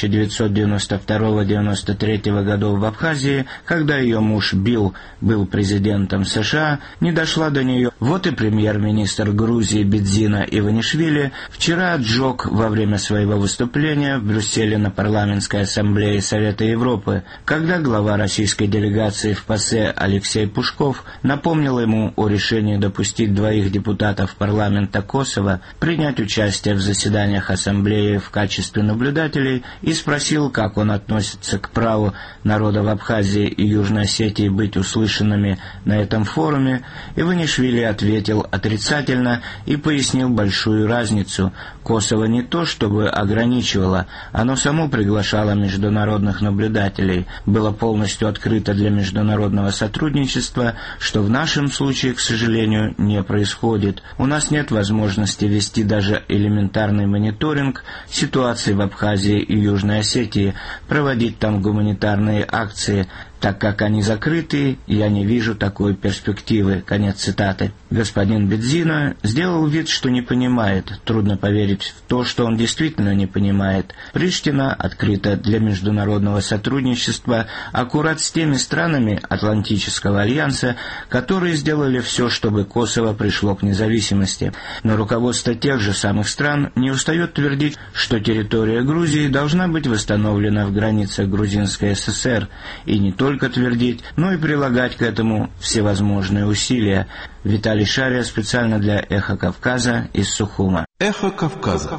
1992-93 годов в Абхазии, когда ее муж Билл был президентом США, не дошла до нее. Вот и премьер-министр Грузии Бедзина Иванишвили вчера отжег во время своего выступления в Брюсселе на парламентской ассамблее Совета Европы, когда глава российской делегации в ПАСЕ Алексей Пушков напомнил ему о решении допустить 2 депутатов парламента Косово принять участие в заседаниях ассамблеи в качестве наблюдателей и спросил, как он относится к праву народов Абхазии и Южной Осетии быть услышанными на этом форуме, Иванишвили ответил отрицательно и пояснил большую разницу. Косово не то, чтобы ограничивало, оно само приглашало международных наблюдателей, было полностью открыто для международного сотрудничества, что в нашем случае, к сожалению, не происходит. У нас нет возможности вести даже элементарный мониторинг ситуации в Абхазии и Южной Осетии, проводить там гуманитарные акции. Так как они закрыты, я не вижу такой перспективы. Конец цитаты. Господин Бедзина сделал вид, что не понимает. Трудно поверить в то, что он действительно не понимает. Приштина открыта для международного сотрудничества аккурат с теми странами Атлантического альянса, которые сделали все, чтобы Косово пришло к независимости. Но руководство тех же самых стран не устает твердить, что территория Грузии должна быть восстановлена в границах Грузинской ССР, и не только твердить, но и прилагать к этому всевозможные усилия. Виталий Шария специально для «Эхо Кавказа» из Сухума. «Эхо Кавказа».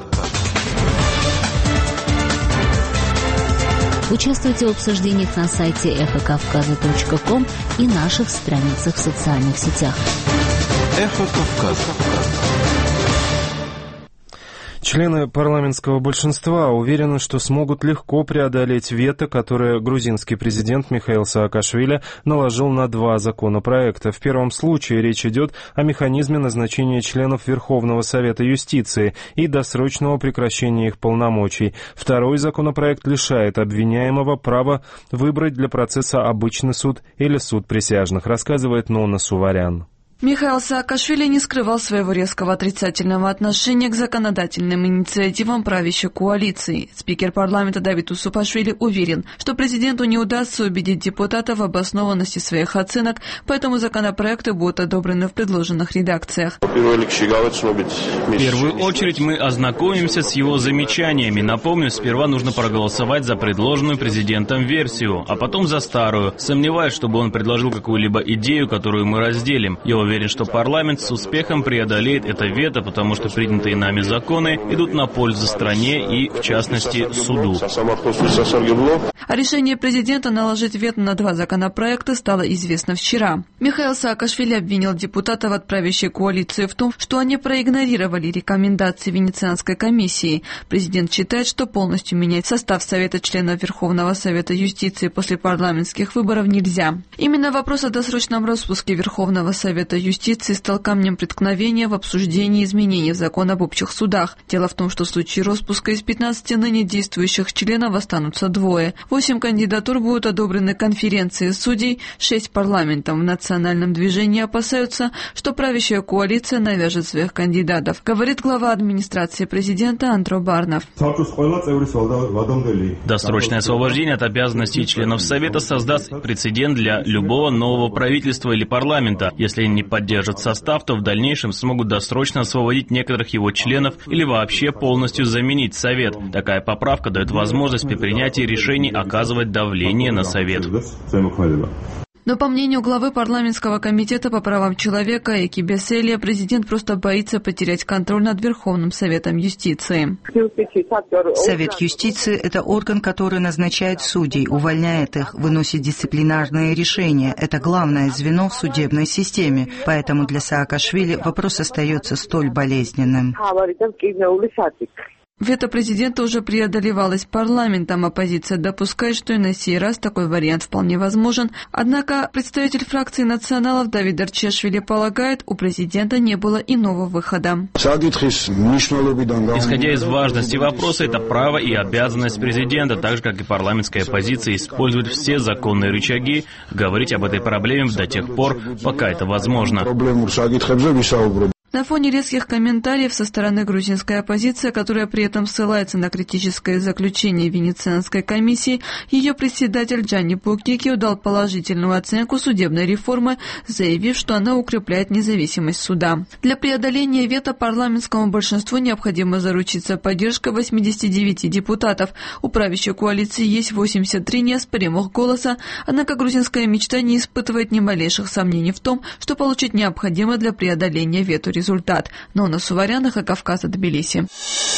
Участвуйте в обсуждениях на сайте эхокавказа.ком и наших страницах в социальных сетях. «Эхо Кавказа». Члены парламентского большинства уверены, что смогут легко преодолеть вето, которое грузинский президент Михаил Саакашвили наложил на 2 законопроекта. В первом случае речь идет о механизме назначения членов Верховного Совета юстиции и досрочного прекращения их полномочий. Второй законопроект лишает обвиняемого права выбрать для процесса обычный суд или суд присяжных, рассказывает Нонна Суварян. Михаил Саакашвили не скрывал своего резкого отрицательного отношения к законодательным инициативам правящей коалиции. Спикер парламента Давид Усупашвили уверен, что президенту не удастся убедить депутатов в обоснованности своих оценок, поэтому законопроекты будут одобрены в предложенных редакциях. В первую очередь мы ознакомимся с его замечаниями. Напомню, сперва нужно проголосовать за предложенную президентом версию, а потом за старую. Сомневаюсь, чтобы он предложил какую-либо идею, которую мы разделим. Я уверен, что парламент с успехом преодолеет это вето, потому что принятые нами законы идут на пользу стране и, в частности, суду. А решение президента наложить вето на 2 законопроекта стало известно вчера. Михаил Саакашвили обвинил депутатов от правящей коалиции в том, что они проигнорировали рекомендации Венецианской комиссии. Президент считает, что полностью менять состав Совета членов Верховного Совета юстиции после парламентских выборов нельзя. Именно вопрос о досрочном распуске Верховного Совета юстиции стал камнем преткновения в обсуждении изменений в закон об общих судах. Дело в том, что в случае распуска из 15 ныне действующих членов останутся 2. 8 кандидатур будут одобрены конференцией судей, 6 парламентом. В национальном движении опасаются, что правящая коалиция навяжет своих кандидатов, говорит глава администрации президента Андро Барнов. Досрочное освобождение от обязанностей членов Совета создаст прецедент для любого нового правительства или парламента. Если они не поддержат состав, то в дальнейшем смогут досрочно освободить некоторых его членов или вообще полностью заменить Совет. Такая поправка дает возможность при принятии решений оказывать давление на Совет. Но по мнению главы парламентского комитета по правам человека Эки Беселия, президент просто боится потерять контроль над Верховным Советом юстиции. Совет юстиции – это орган, который назначает судей, увольняет их, выносит дисциплинарные решения. Это главное звено в судебной системе. Поэтому для Саакашвили вопрос остается столь болезненным. Вето президента уже преодолевалось парламентом. Оппозиция допускает, что и на сей раз такой вариант вполне возможен. Однако представитель фракции националов Давид Дарчешвили полагает, у президента не было иного выхода. Исходя из важности вопроса, это право и обязанность президента, так же, как и парламентская оппозиция, использовать все законные рычаги, говорить об этой проблеме до тех пор, пока это возможно. На фоне резких комментариев со стороны грузинской оппозиции, которая при этом ссылается на критическое заключение Венецианской комиссии, ее председатель Джанни Пукикио дал положительную оценку судебной реформы, заявив, что она укрепляет независимость суда. Для преодоления вето парламентскому большинству необходимо заручиться поддержкой 89 депутатов. У правящей коалиции есть 83 неоспоримых голоса, однако грузинская мечта не испытывает ни малейших сомнений в том, что получить необходимо для преодоления вето результат. Нонна Суварян, эхо Кавказа, Тбилиси.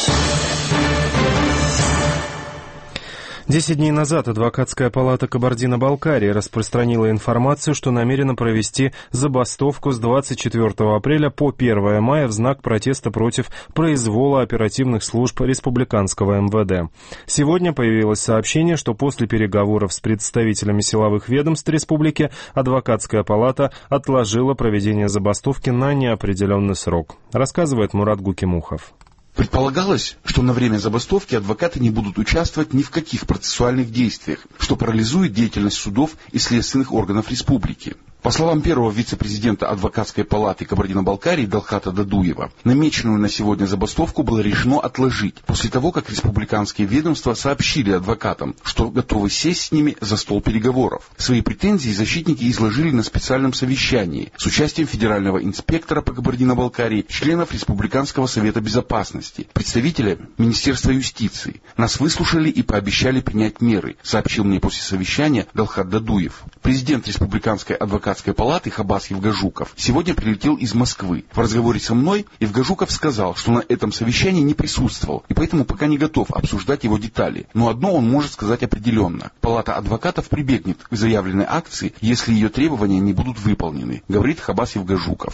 10 дней назад адвокатская палата Кабардино-Балкарии распространила информацию, что намерена провести забастовку с 24 апреля по 1 мая в знак протеста против произвола оперативных служб республиканского МВД. Сегодня появилось сообщение, что после переговоров с представителями силовых ведомств республики адвокатская палата отложила проведение забастовки на неопределенный срок. Рассказывает Мурат Гукимухов. Предполагалось, что на время забастовки адвокаты не будут участвовать ни в каких процессуальных действиях, что парализует деятельность судов и следственных органов республики. По словам первого вице-президента адвокатской палаты Кабардино-Балкарии Далхата Дадуева, намеченную на сегодня забастовку было решено отложить, после того, как республиканские ведомства сообщили адвокатам, что готовы сесть с ними за стол переговоров. Свои претензии защитники изложили на специальном совещании с участием федерального инспектора по Кабардино-Балкарии, членов Республиканского совета безопасности, представителя Министерства юстиции. Нас выслушали и пообещали принять меры, сообщил мне после совещания Далхат Дадуев. Президент Республиканской адвокатской палаты Хабас Евгажуков сегодня прилетел из Москвы. В разговоре со мной Евгажуков сказал, что на этом совещании не присутствовал и поэтому пока не готов обсуждать его детали. Но одно он может сказать определенно. Палата адвокатов прибегнет к заявленной акции, если ее требования не будут выполнены, говорит Хабас Евгажуков.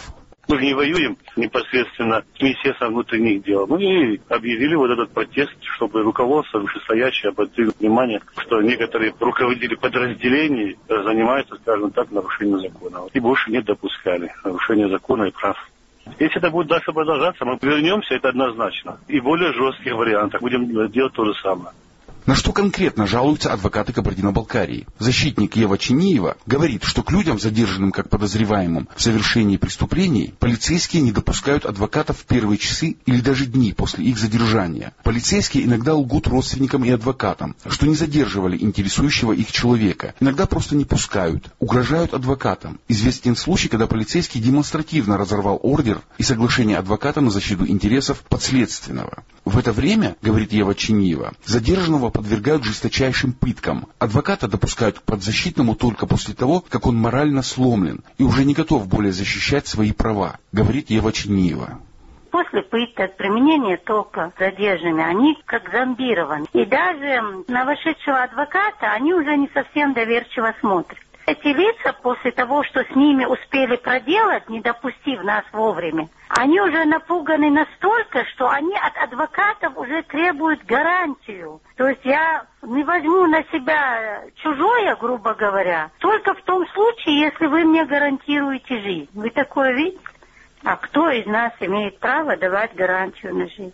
Мы же не воюем непосредственно с Министерством внутренних дел. Мы и объявили вот этот протест, чтобы руководство вышестоящее обратило внимание, что некоторые руководители подразделений занимаются, скажем так, нарушением закона. И больше не допускали нарушения закона и прав. Если это будет дальше продолжаться, мы вернемся, это однозначно. И в более жестких вариантах будем делать то же самое. На что конкретно жалуются адвокаты Кабардино-Балкарии? Защитник Ева Чиниева говорит, что к людям, задержанным как подозреваемым в совершении преступлений, полицейские не допускают адвокатов в первые часы или даже дни после их задержания. Полицейские иногда лгут родственникам и адвокатам, что не задерживали интересующего их человека. Иногда просто не пускают, угрожают адвокатам. Известен случай, когда полицейский демонстративно разорвал ордер и соглашение адвоката на защиту интересов подследственного. В это время, говорит Ева Чиниева, задержанного подвергают жесточайшим пыткам. Адвоката допускают к подзащитному только после того, как он морально сломлен и уже не готов более защищать свои права, говорит Ева Чиниева. После пыток, применения тока задержанными, они как зомбированы. И даже на вошедшего адвоката они уже не совсем доверчиво смотрят. Эти лица, после того, что с ними успели проделать, не допустив нас вовремя, они уже напуганы настолько, что они от адвокатов уже требуют гарантию. То есть я не возьму на себя чужое, грубо говоря, только в том случае, если вы мне гарантируете жизнь. Вы такое видите? А кто из нас имеет право давать гарантию на жизнь?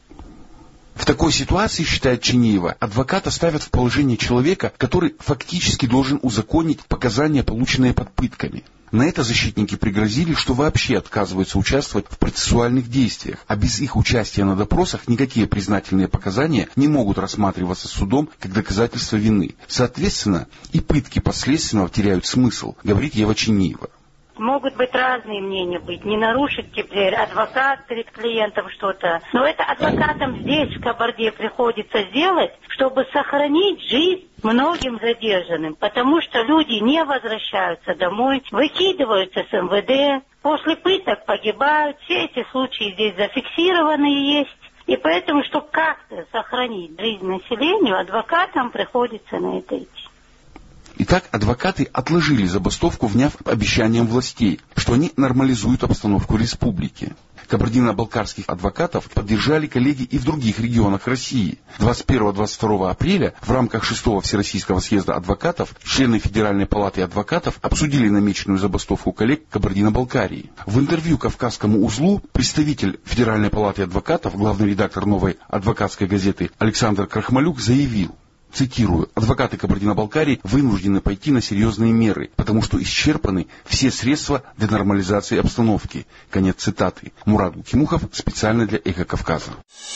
В такой ситуации, считает Чиниева, адвоката ставят в положение человека, который фактически должен узаконить показания, полученные под пытками. На это защитники пригрозили, что вообще отказываются участвовать в процессуальных действиях, а без их участия на допросах никакие признательные показания не могут рассматриваться судом как доказательство вины. Соответственно, и пытки последственного теряют смысл, говорит Ева Чиниева. Могут быть разные мнения быть. Не нарушит теперь адвокат перед клиентом что-то. Но это адвокатам здесь, в Кабарде, приходится сделать, чтобы сохранить жизнь многим задержанным. Потому что люди не возвращаются домой, выкидываются с МВД, после пыток погибают. Все эти случаи здесь зафиксированы есть. И поэтому, чтобы как-то сохранить жизнь населению, адвокатам приходится на это идти. Итак, адвокаты отложили забастовку, вняв обещаниям властей, что они нормализуют обстановку республики. Кабардино-балкарских адвокатов поддержали коллеги и в других регионах России. 21-22 апреля в рамках 6-го Всероссийского съезда адвокатов члены Федеральной палаты адвокатов обсудили намеченную забастовку коллег Кабардино-Балкарии. В интервью Кавказскому узлу представитель Федеральной палаты адвокатов, главный редактор «Новой адвокатской газеты» Александр Крахмалюк заявил, цитирую, адвокаты Кабардино-Балкарии вынуждены пойти на серьезные меры, потому что исчерпаны все средства для нормализации обстановки. Конец цитаты. Мурат Гукимухов специально для «Эхо Кавказа».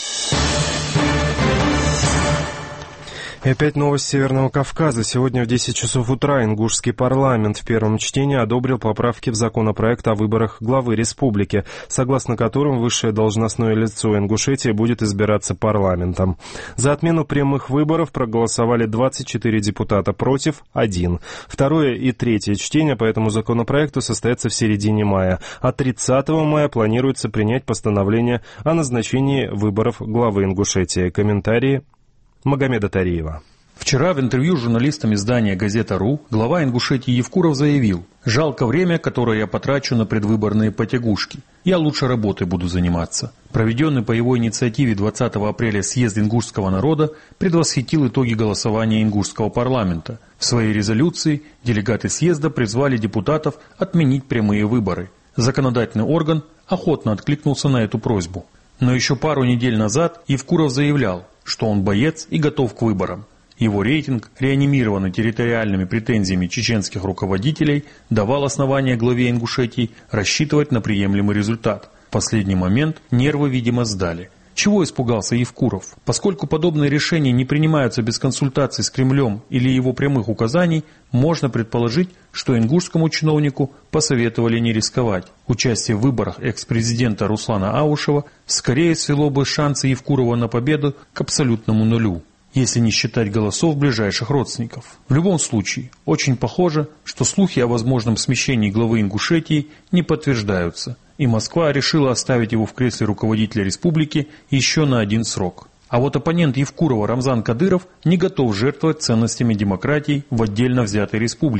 И опять новость Северного Кавказа. Сегодня в 10 часов утра ингушский парламент в первом чтении одобрил поправки в законопроект о выборах главы республики, согласно которым высшее должностное лицо Ингушетии будет избираться парламентом. За отмену прямых выборов проголосовали 24 депутата, против – 1. Второе и третье чтения по этому законопроекту состоятся в середине мая. А 30 мая планируется принять постановление о назначении выборов главы Ингушетии. Комментарии Магомеда Тариева. Вчера в интервью с журналистам издания «Газета.ру» глава Ингушетии Евкуров заявил: «Жалко время, которое я потрачу на предвыборные потягушки. Я лучше работой буду заниматься». Проведенный по его инициативе 20 апреля съезд ингушского народа предвосхитил итоги голосования ингушского парламента. В своей резолюции делегаты съезда призвали депутатов отменить прямые выборы. Законодательный орган охотно откликнулся на эту просьбу. Но еще пару недель назад Евкуров заявлял, что он боец и готов к выборам. Его рейтинг, реанимированный территориальными претензиями чеченских руководителей, давал основания главе Ингушетии рассчитывать на приемлемый результат. В последний момент нервы, видимо, сдали. Чего испугался Евкуров? Поскольку подобные решения не принимаются без консультаций с Кремлем или его прямых указаний, можно предположить, что ингушскому чиновнику посоветовали не рисковать. Участие в выборах экс-президента Руслана Аушева скорее свело бы шансы Евкурова на победу к абсолютному нулю, если не считать голосов ближайших родственников. В любом случае, очень похоже, что слухи о возможном смещении главы Ингушетии не подтверждаются, и Москва решила оставить его в кресле руководителя республики еще на один срок. А вот оппонент Евкурова Рамзан Кадыров не готов жертвовать ценностями демократии в отдельно взятой республике.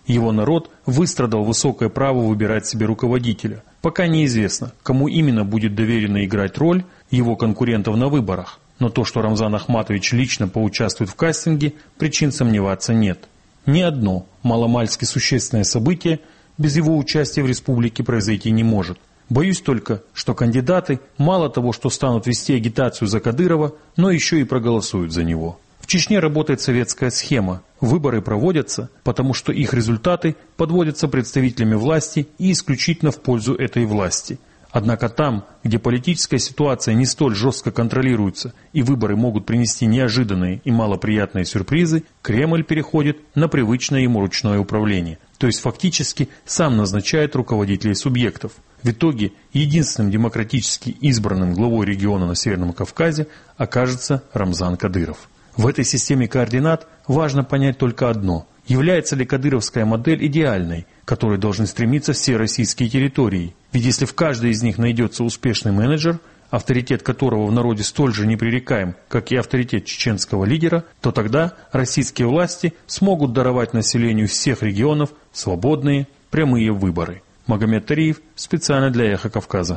Его народ выстрадал высокое право выбирать себе руководителя. Пока неизвестно, кому именно будет доверено играть роль его конкурентов на выборах. Но то, что Рамзан Ахматович лично поучаствует в кастинге, причин сомневаться нет. Ни одно маломальски существенное событие без его участия в республике произойти не может. Боюсь только, что кандидаты мало того, что станут вести агитацию за Кадырова, но еще и проголосуют за него. В Чечне работает советская схема. Выборы проводятся, потому что их результаты подводятся представителями власти и исключительно в пользу этой власти. Однако там, где политическая ситуация не столь жестко контролируется и выборы могут принести неожиданные и малоприятные сюрпризы, Кремль переходит на привычное ему ручное управление, то есть фактически сам назначает руководителей субъектов. В итоге единственным демократически избранным главой региона на Северном Кавказе окажется Рамзан Кадыров. В этой системе координат важно понять только одно – является ли кадыровская модель идеальной, к которой должны стремиться все российские территории. Ведь если в каждой из них найдется успешный менеджер, авторитет которого в народе столь же непререкаем, как и авторитет чеченского лидера, то тогда российские власти смогут даровать населению всех регионов свободные, прямые выборы. Магомед Тариев, специально для «Эхо Кавказа».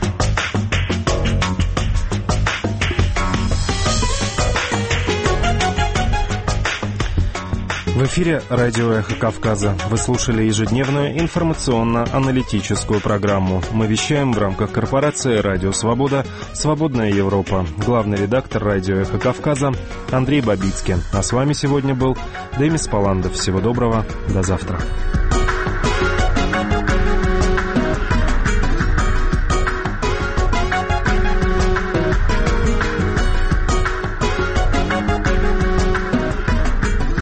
В эфире радио «Эхо Кавказа». Вы слушали ежедневную информационно-аналитическую программу. Мы вещаем в рамках корпорации «Радио Свобода», «Свободная Европа». Главный редактор радио «Эхо Кавказа» Андрей Бабицкий. А с вами сегодня был Демис Паландов. Всего доброго. До завтра.